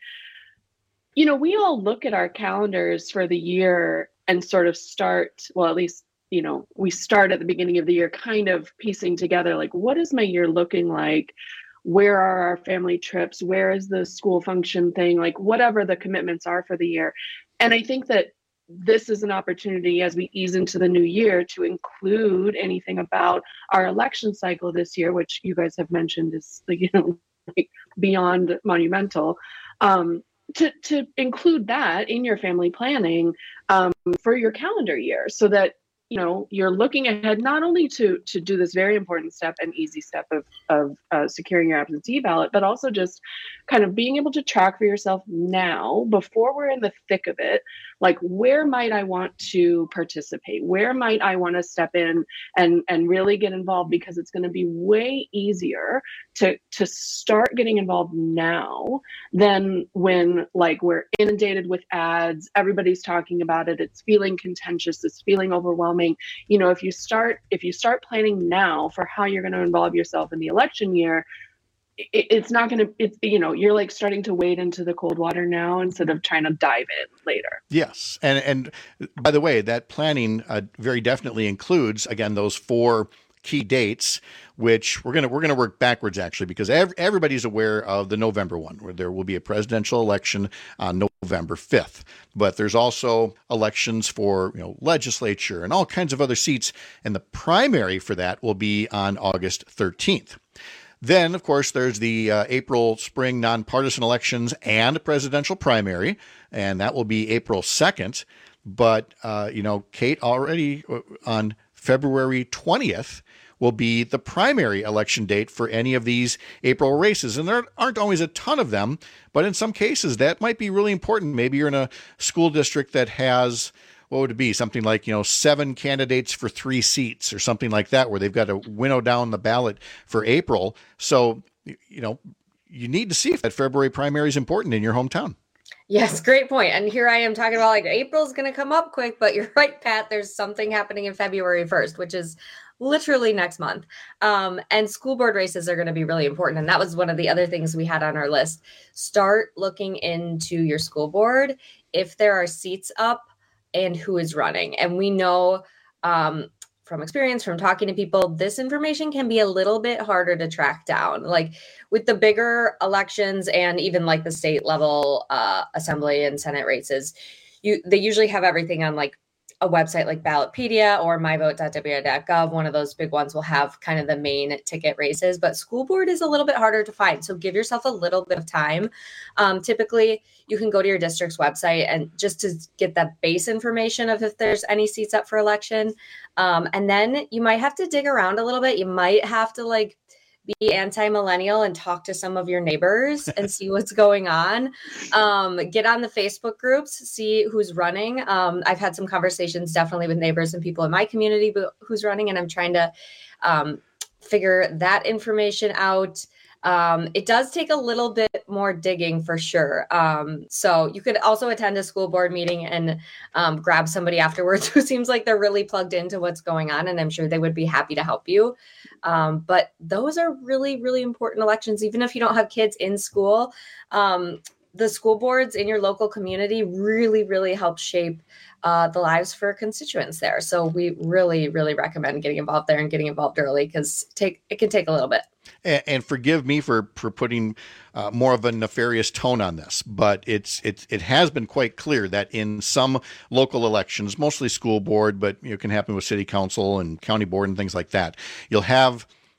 You know, we all look at our calendars for the year and sort of start, well, at least, you know, we start at the beginning of the year kind of piecing together, like, what is my year looking like? Where are our family trips? Where is the school function thing? Like whatever the commitments are for the year. And I think that this is an opportunity as we ease into the new year to include anything about our election cycle this year, which you guys have mentioned is, like, you know, like beyond monumental, um, to, to include that in your family planning um, for your calendar year so that, you know, you're looking ahead not only to to do this very important step and easy step of, of uh, securing your absentee ballot, but also just kind of being able to track for yourself now before we're in the thick of it. Like, where might I want to participate? Where might I want to step in and, and really get involved? Because it's going to be way easier to, to start getting involved now than when, like, we're inundated with ads, everybody's talking about it, it's feeling contentious, it's feeling overwhelming. You know, if you start, if you start planning now for how you're going to involve yourself in the election year, it, it's not going to, it's, you know, you're like starting to wade into the cold water now instead of trying to dive in later. Yes. And, and by the way, that planning uh, very definitely includes, again, those four key dates, which we're going to, we're going to work backwards actually, because ev- everybody's aware of the November one, where there will be a presidential election on November fifth, but there's also elections for, you know, legislature and all kinds of other seats. And the primary for that will be on August thirteenth. Then, of course, there's the uh, April spring nonpartisan elections and a presidential primary, and that will be April second. But, uh, you know, Kate, already on February twentieth will be the primary election date for any of these April races. And there aren't always a ton of them, but in some cases that might be really important. Maybe you're in a school district that has, what would it be? Something like, you know, seven candidates for three seats or something like that, where they've got to winnow down the ballot for April. So, you know, you need to see if that February primary is important in your hometown. Yes, great point. And here I am talking about like April's going to come up quick, but you're right, Pat. There's something happening in February first, which is literally next month. Um, and school board races are going to be really important. And that was one of the other things we had on our list. Start looking into your school board if there are seats up and who is running. And we know um, from experience, from talking to people, this information can be a little bit harder to track down. Like with the bigger elections and even like the state level uh, assembly and Senate races, you they usually have everything on like a website like Ballotpedia or my vote dot w i dot gov. One of those big ones will have kind of the main ticket races, but school board is a little bit harder to find. So give yourself a little bit of time. Um, typically, you can go to your district's website and just to get that base information of if there's any seats up for election. Um, and then you might have to dig around a little bit. You might have to like be anti-millennial and talk to some of your neighbors and see what's going on. Um, get on the Facebook groups, see who's running. Um, I've had some conversations definitely with neighbors and people in my community who's running, and I'm trying to um, figure that information out. Um, it does take a little bit more digging for sure. Um, so you could also attend a school board meeting and um, grab somebody afterwards who seems like they're really plugged into what's going on, and I'm sure they would be happy to help you. Um, but those are really, really important elections, even if you don't have kids in school. Um, the school boards in your local community really, really help shape uh, the lives for constituents there. So we really, really recommend getting involved there and getting involved early, because take it can take a little bit. And, and forgive me for, for putting uh, more of a nefarious tone on this, but it's it it has been quite clear that in some local elections, mostly school board, but it can happen with city council and county board and things like that, you'll have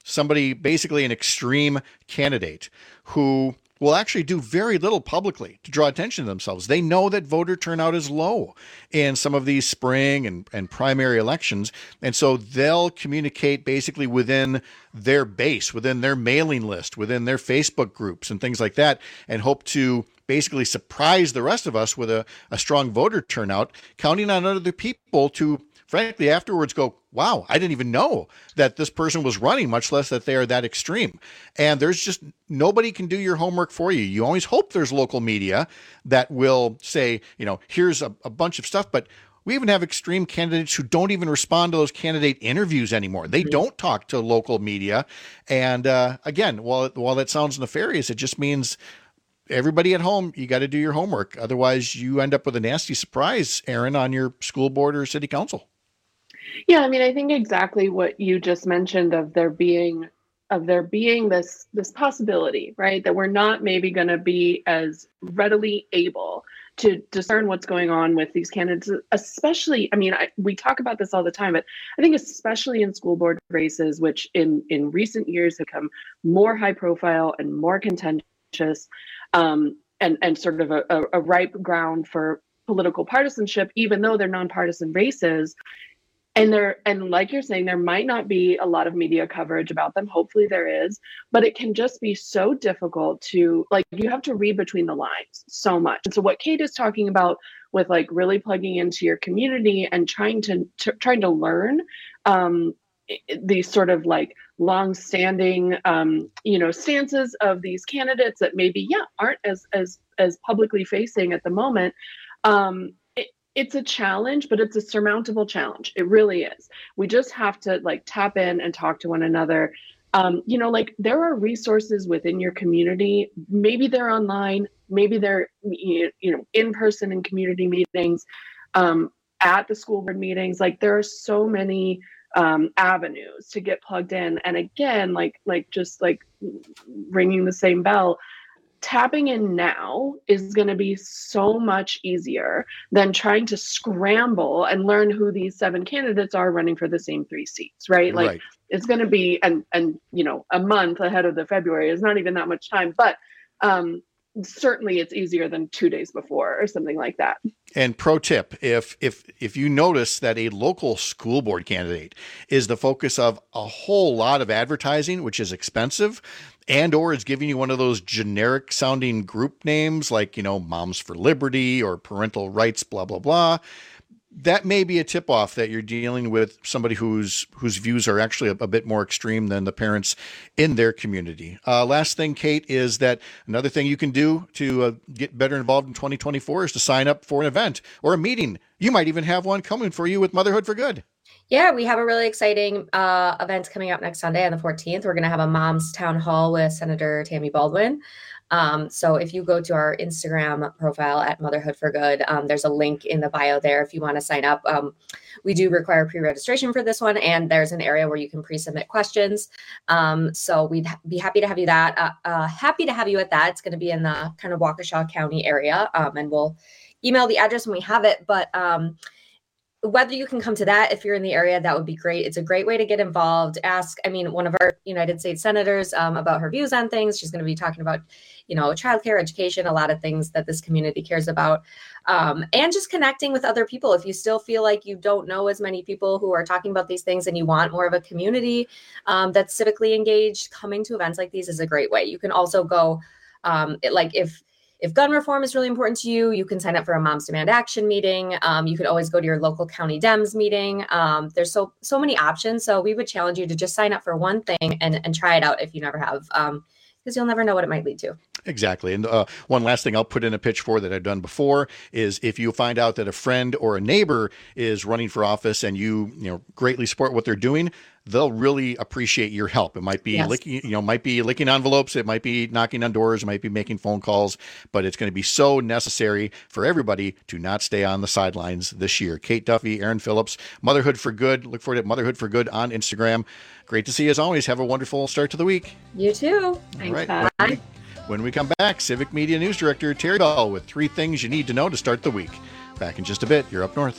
somebody, basically an extreme candidate who will actually do very little publicly to draw attention to themselves. They know that voter turnout is low in some of these spring and, and primary elections. And so they'll communicate basically within their base, within their mailing list, within their Facebook groups and things like that, and hope to basically surprise the rest of us with a, a strong voter turnout, counting on other people to frankly afterwards go, wow, I didn't even know that this person was running, much less that they are that extreme. And there's just nobody can do your homework for you. You always hope there's local media that will say, you know, here's a, a bunch of stuff, but we even have extreme candidates who don't even respond to those candidate interviews anymore. They don't talk to local media. And uh, again, while, while that sounds nefarious, it just means everybody at home, you got to do your homework. Otherwise, you end up with a nasty surprise, Aaron, on your school board or city council. Yeah, I mean, I think exactly what you just mentioned of there being of there being this this possibility, right? That we're not maybe going to be as readily able to discern what's going on with these candidates, especially, I mean, I, we talk about this all the time, but I think especially in school board races, which in, in recent years have become more high profile and more contentious, um, and, and sort of a, a, a ripe ground for political partisanship, even though they're nonpartisan races. And there, and like you're saying, there might not be a lot of media coverage about them. Hopefully there is, but it can just be so difficult to, like, you have to read between the lines so much. And so what Kate is talking about with like really plugging into your community and trying to, to trying to learn um, these sort of like long-standing, um, you know, stances of these candidates that maybe, yeah, aren't as as as publicly facing at the moment. Um, It's a challenge, but it's a surmountable challenge. It really is. We just have to like tap in and talk to one another. Um, you know, like there are resources within your community. Maybe they're online, maybe they're, you know, in person in community meetings, um, at the school board meetings. Like there are so many um, avenues to get plugged in. And again, like, like just like ringing the same bell, tapping in now is going to be so much easier than trying to scramble and learn who these seven candidates are running for the same three seats, right? Like right. It's going to be, and, and, you know, a month ahead of the February is not even that much time, but um, certainly it's easier than two days before or something like that. And pro tip, if if if you notice that a local school board candidate is the focus of a whole lot of advertising, which is expensive, and or is giving you one of those generic sounding group names like, you know, Moms for Liberty or Parental Rights, blah, blah, blah, that may be a tip off that you're dealing with somebody whose whose views are actually a, a bit more extreme than the parents in their community. Uh, last thing, Kate, is that another thing you can do to uh, get better involved in twenty twenty-four is to sign up for an event or a meeting. You might even have one coming for you with Motherhood for Good. Yeah, we have a really exciting uh, event coming up next Sunday on the fourteenth. We're going to have a mom's town hall with Senator Tammy Baldwin. Um, so if you go to our Instagram profile at Motherhood for Good, um, there's a link in the bio there if you want to sign up. Um, we do require pre-registration for this one, and there's an area where you can pre-submit questions. Um, so we'd ha- be happy to have you that. Uh, uh, happy to have you at that. It's going to be in the kind of Waukesha County area, um, and we'll email the address when we have it. But um, whether you can come to that, if you're in the area, that would be great. It's a great way to get involved. Ask, I mean, one of our United States senators um, about her views on things. She's going to be talking about, you know, childcare, education, a lot of things that this community cares about, um, and just connecting with other people. If you still feel like you don't know as many people who are talking about these things and you want more of a community um, that's civically engaged, coming to events like these is a great way. You can also go, um, it, like if If gun reform is really important to you, you can sign up for a Moms Demand Action meeting. Um, you could always go to your local county Dems meeting. Um, there's so so many options. So we would challenge you to just sign up for one thing and, and try it out if you never have, um, because you'll never know what it might lead to. Exactly. And uh, one last thing I'll put in a pitch for that I've done before is if you find out that a friend or a neighbor is running for office and you, you know, greatly support what they're doing, they'll really appreciate your help. It might be yes. licking, you know, might be licking envelopes. It might be knocking on doors. It might be making phone calls, but it's going to be so necessary for everybody to not stay on the sidelines this year. Kate Duffy, Aaron Phillips, Motherhood for Good. Look forward to Motherhood for Good on Instagram. Great to see you as always. Have a wonderful start to the week. You too. Thanks, All right. Bye. When we come back, Civic Media News Director Terry Bell with three things you need to know to start the week. Back in just a bit. You're Up North.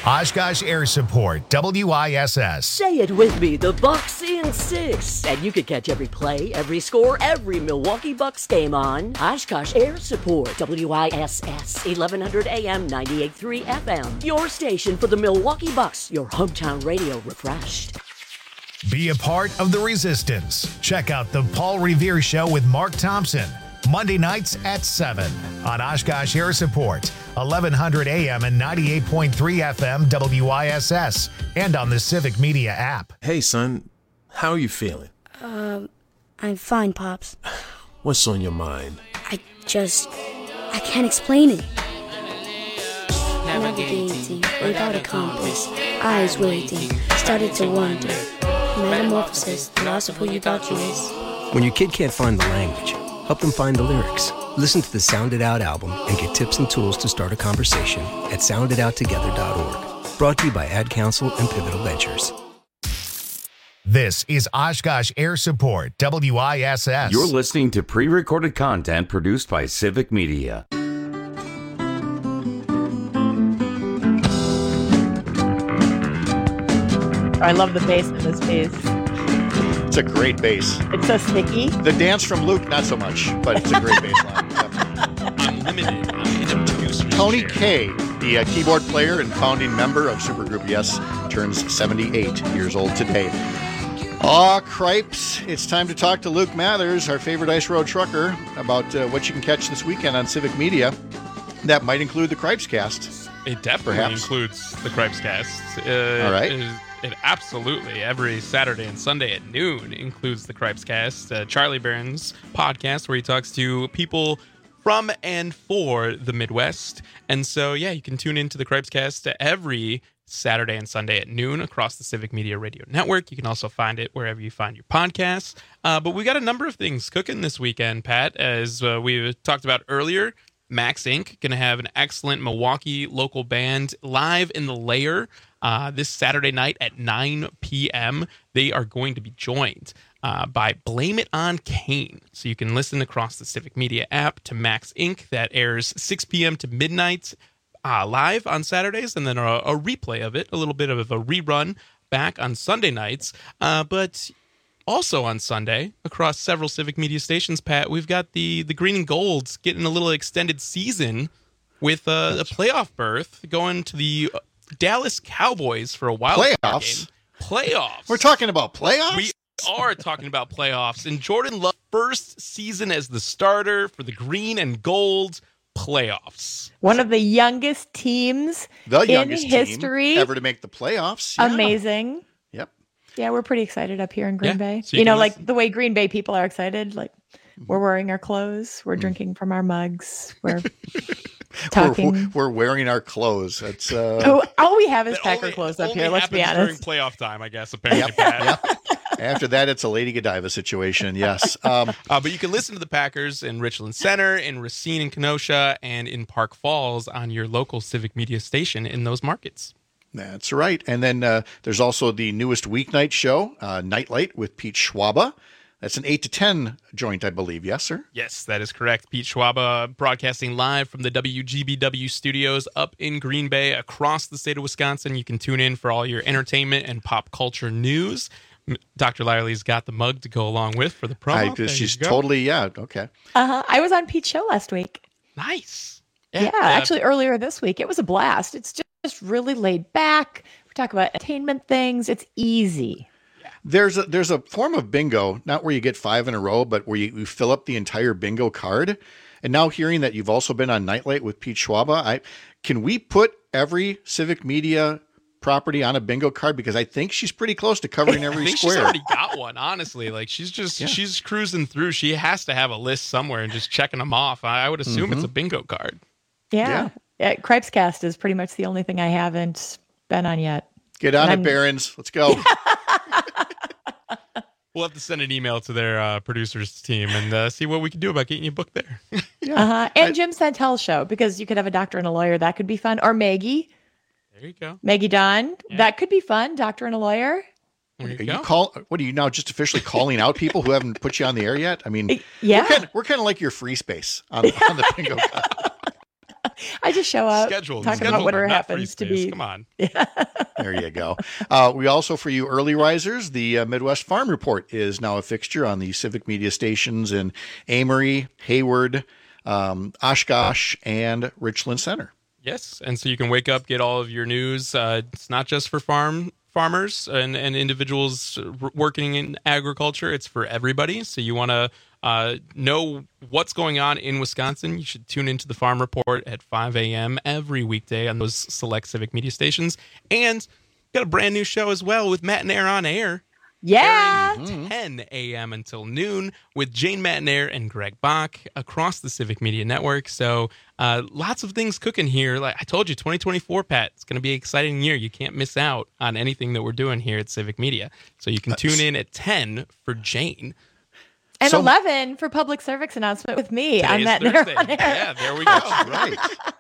Oshkosh Air Support, W I S S. Say it with me, the Bucks in six. And you can catch every play, every score, every Milwaukee Bucks game on Oshkosh Air Support, W I S S, eleven hundred A M, ninety-eight point three F M. Your station for the Milwaukee Bucks, your hometown radio refreshed. Be a part of the resistance. Check out the Paul Revere Show with Mark Thompson, Monday nights at seven on Oshkosh Air Support, eleven hundred A M and ninety-eight point three F M W I S S, and on the Civic Media app. Hey, son, how are you feeling? Um, I'm fine, Pops. What's on your mind? I just, I can't explain it. Navigating without a compass, eyes waiting, started to wonder. Metamorphosis, the loss of who you thought you was. When your kid can't find the language, help them find the lyrics. Listen to the Sound It Out album and get tips and tools to start a conversation at sound it out together dot org. Brought to you by Ad Council and Pivotal Ventures. This is Oshkosh Air Support, W I S S. You're listening to pre-recorded content produced by Civic Media. I love the bass in this piece. It's a great bass. It's so sticky. The dance from Luke, not so much, but it's a great bass line. Unlimited. Unlimited. Tony Kaye, the uh, keyboard player and founding member of Supergroup Yes, turns seventy-eight years old today. Aw, cripes. It's time to talk to Luke Mathers, our favorite ice road trucker, about uh, what you can catch this weekend on Civic Media. That might include the Cripes Cast. It definitely Perhaps. includes the Cripes Cast. Uh, All right. It, it absolutely, every Saturday and Sunday at noon, includes the Cripes Cast, uh, Charlie Barron's podcast, where he talks to people from and for the Midwest. And so, yeah, you can tune into the Cripes Cast every Saturday and Sunday at noon across the Civic Media Radio Network. You can also find it wherever you find your podcasts. Uh, but we got a number of things cooking this weekend, Pat, as uh, we talked about earlier. Max Incorporated going to have an excellent Milwaukee local band live in the Lair uh, this Saturday night at nine p.m. They are going to be joined uh, by Blame It on Kane. So you can listen across the Civic Media app to Max Incorporated. That airs six p.m. to midnight uh, live on Saturdays, and then a, a replay of it, a little bit of a rerun back on Sunday nights. Uh, but also on Sunday, across several Civic Media stations, Pat, we've got the, the Green and Golds getting a little extended season with uh, a playoff berth going to the Dallas Cowboys for a wild card Playoffs? game. Playoffs. We're talking about playoffs? We are talking about playoffs. And Jordan Love's first season as the starter for the Green and Gold playoffs. One of the youngest teams the in youngest history team ever to make the playoffs. Yeah. Amazing. Yep. Yeah, we're pretty excited up here in Green Yeah, Bay. so you you know, can like the way Green Bay people are excited. Like we're wearing our clothes, we're drinking from our mugs, we're talking. We're, we're wearing our clothes. That's uh, oh, all we have is That Packer only- clothes up only here. Let's be happens honest. During playoff time, I guess, apparently, Yep, Pat. yep. After that, it's a Lady Godiva situation. Yes. Um, Uh, but you can listen to the Packers in Richland Center, in Racine and Kenosha, and in Park Falls on your local Civic Media station in those markets. That's right. And then uh, there's also the newest weeknight show, uh, Nightlight with Pete Schwaba. That's an eight to ten joint, I believe. Yes, sir? Yes, that is correct. Pete Schwaba broadcasting live from the W G B W studios up in Green Bay across the state of Wisconsin. You can tune in for all your entertainment and pop culture news. M- Doctor Lyerly's got the mug to go along with for the promo. I, There she's you go. totally, yeah, okay. Uh-huh. I was on Pete's show last week. Nice. Yeah, uh, actually earlier this week. It was a blast. It's just, just really laid back. We talk about entertainment things. It's easy. There's a there's a form of bingo, not where you get five in a row, but where you, you fill up the entire bingo card. And now hearing that you've also been on Nightlight with Pete Schwaba, I can we put every Civic Media property on a bingo card? Because I think she's pretty close to covering every I think square. she's already got one, honestly. Like she's just Yeah. she's cruising through. She has to have a list somewhere and just checking them off. I, I would assume it's Mhm. a bingo card. Yeah. yeah. Cripes Cast is pretty much the only thing I haven't been on yet. Get on And it, I'm- Barons. Let's go. We'll have to send an email to their uh, producers team and uh, see what we can do about getting you booked there. Uh-huh. And Jim Santel's show, because you could have a doctor and a lawyer. That could be fun. Or Maggie. There you go. Maggie Don. That could be fun. Doctor and a lawyer. There you Are go. you call? What are you now just officially calling out people who haven't put you on the air yet? I mean, yeah, we're kind of, we're kind of like your free space on, on the bingo card. I just show up, Scheduled. talk Scheduled about whatever are not happens to freeze be. Come on. There you go. Uh, we also, for you early risers, the uh, Midwest Farm Report is now a fixture on the Civic Media stations in Amory, Hayward, um, Oshkosh, and Richland Center. Yes, and so you can wake up, get all of your news. Uh, it's not just for farm farmers and, and individuals working in agriculture. It's for everybody. So you want to uh, know what's going on in Wisconsin. You should tune into the Farm Report at five a.m. every weekday on those select Civic Media stations. And got a brand new show as well with Matt Nair on air. Yeah. Airing ten a.m. until noon with Jane Matnair and Greg Bach across the Civic Media Network. So uh, lots of things cooking here. Like I told you, twenty twenty-four, Pat, it's going to be an exciting year. You can't miss out on anything that we're doing here at Civic Media. So you can tune in at ten for Jane. And So- eleven for public service announcement with me. Today I'm is that Thursday. on air. Yeah, there we go. Right.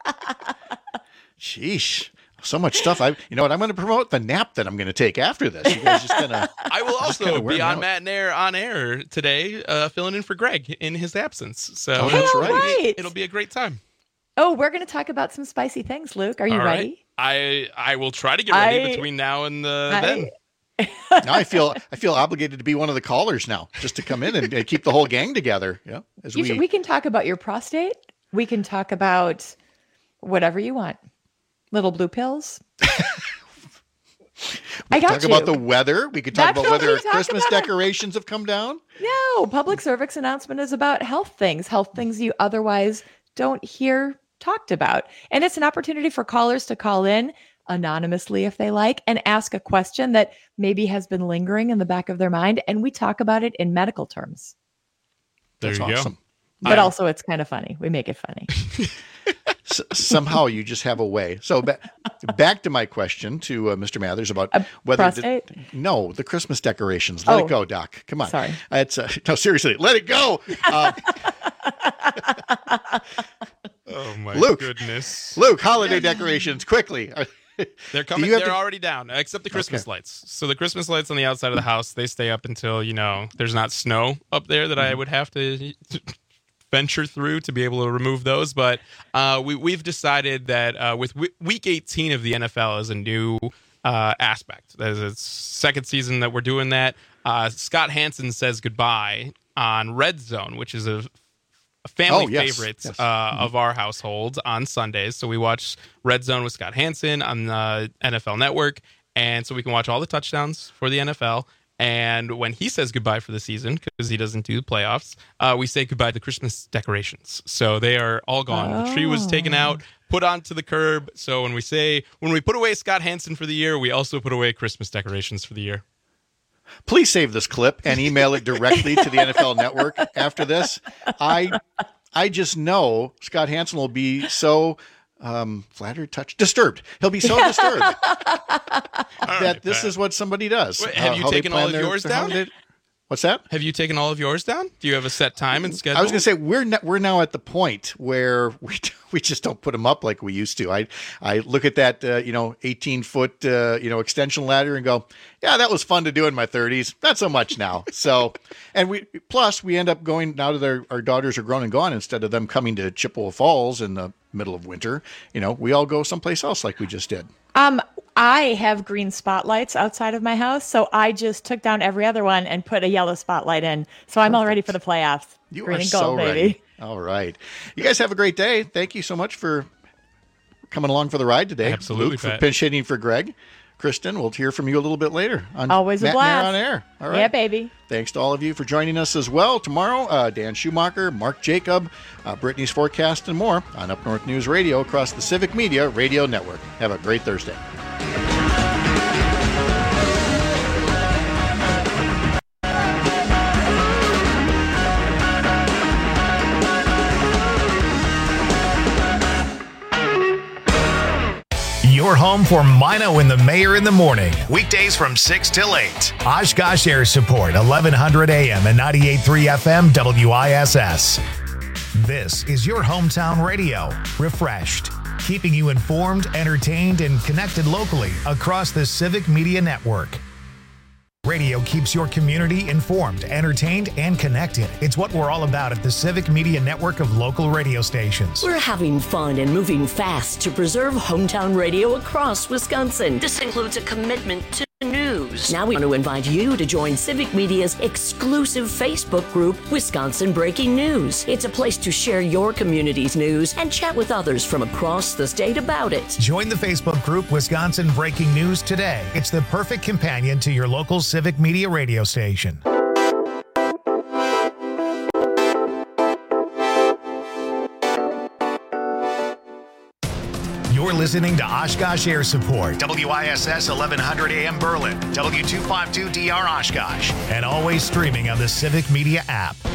Sheesh. So much stuff. I, you know what? I'm going to promote the nap that I'm going to take after this. You guys just gonna. I will just also kinda wear be me on out. Matt Nair on air today, uh, filling in for Greg in his absence. So Oh, that's it'll, right. Be, it'll be a great time. Oh, we're going to talk about some spicy things, Luke. Are you All right. ready? I I will try to get ready I- between now and uh, I- then. Now I feel I feel obligated to be one of the callers now, just to come in and uh, keep the whole gang together. Yeah, as You we, should, we can talk about your prostate. We can talk about whatever you want. Little blue pills. I got talk you. about the weather. We could talk That's about what whether we talk Christmas about. decorations have come down. No, public service announcement is about health things, health things you otherwise don't hear talked about. And it's an opportunity for callers to call in anonymously if they like and ask a question that maybe has been lingering in the back of their mind. And we talk about it in medical terms. There That's you awesome. go. But I- also it's kind of funny. We make it funny. S- somehow you just have a way. So ba- back to my question to uh, Mister Mathers about whether prostate? The, no the Christmas decorations. Let Oh. it go, Doc. Come on. Sorry. It's uh, no seriously. Let it go. Uh, Oh my Luke. goodness. Luke, holiday decorations quickly. They're Do coming. you have They're to- already down, except the Christmas Okay. lights. So the Christmas lights on the outside of the house, they stay up until, you know, there's not snow up there that Mm-hmm. I would have to venture through to be able to remove those. But uh, we, we've decided that uh, with w- week eighteen of the N F L is a new uh, aspect. There's a second season that we're doing that. Uh, Scott Hansen says goodbye on Red Zone, which is a a family Oh, yes, favorite yes. Uh, of our household on Sundays. So we watch Red Zone with Scott Hansen on the N F L Network. And so we can watch all the touchdowns for the N F L. And when he says goodbye for the season, because he doesn't do playoffs, uh, we say goodbye to Christmas decorations. So they are all gone. The tree was taken out, put onto the curb. So when we say, when we put away Scott Hansen for the year, we also put away Christmas decorations for the year. Please save this clip and email it directly to the N F L Network after this. I I just know Scott Hansen will be so um, flattered, touched, disturbed. He'll be so disturbed that this is what somebody does. Wait, have Uh, you how they taken all plan of their- yours their down? holiday- What's that? Have you taken all of yours down? Do you have a set time and schedule? I was going to say we're ne- we're now at the point where we we just don't put them up like we used to. I I look at that uh, you know eighteen foot uh, you know extension ladder and go, yeah, that was fun to do in my thirties. Not so much now. So, and we plus we end up going now that our, our daughters are grown and gone, instead of them coming to Chippewa Falls in the middle of winter. You know, we all go someplace else like we just did. Um, I have green spotlights outside of my house, so I just took down every other one and put a yellow spotlight in. So I'm all ready for the playoffs. You green are and so gold, ready. baby. All right. You guys have a great day. Thank you so much for coming along for the ride today. Absolutely, Luke for Pat. pinch hitting for Greg. Kristen, we'll hear from you a little bit later. On Always a Matt and Air blast. on air. All right. Yeah, baby. Thanks to all of you for joining us as well. Tomorrow, uh, Dan Schumacher, Mark Jacob, uh, Brittany's Forecast, and more on Up North News Radio across the Civic Media Radio Network. Have a great Thursday. Your home for Mino and the Mayor in the morning. Weekdays from six till eight. Oshkosh Air Support, eleven hundred A M and ninety-eight point three F M W I S S. This is your hometown radio. Refreshed. Keeping you informed, entertained, and connected locally across the Civic Media Network. Radio keeps your community informed, entertained, and connected. It's what we're all about at the Civic Media Network of local radio stations. We're having fun and moving fast to preserve hometown radio across Wisconsin. This includes a commitment to news. Now we want to invite you to join Civic Media's exclusive Facebook group, Wisconsin Breaking News. It's a place to share your community's news and chat with others from across the state about it. Join the Facebook group Wisconsin Breaking News today. It's the perfect companion to your local Civic Media radio station. You're listening to Oshkosh Air Support, W I S S eleven hundred A M Berlin, W two fifty-two D R Oshkosh, and always streaming on the Civic Media app.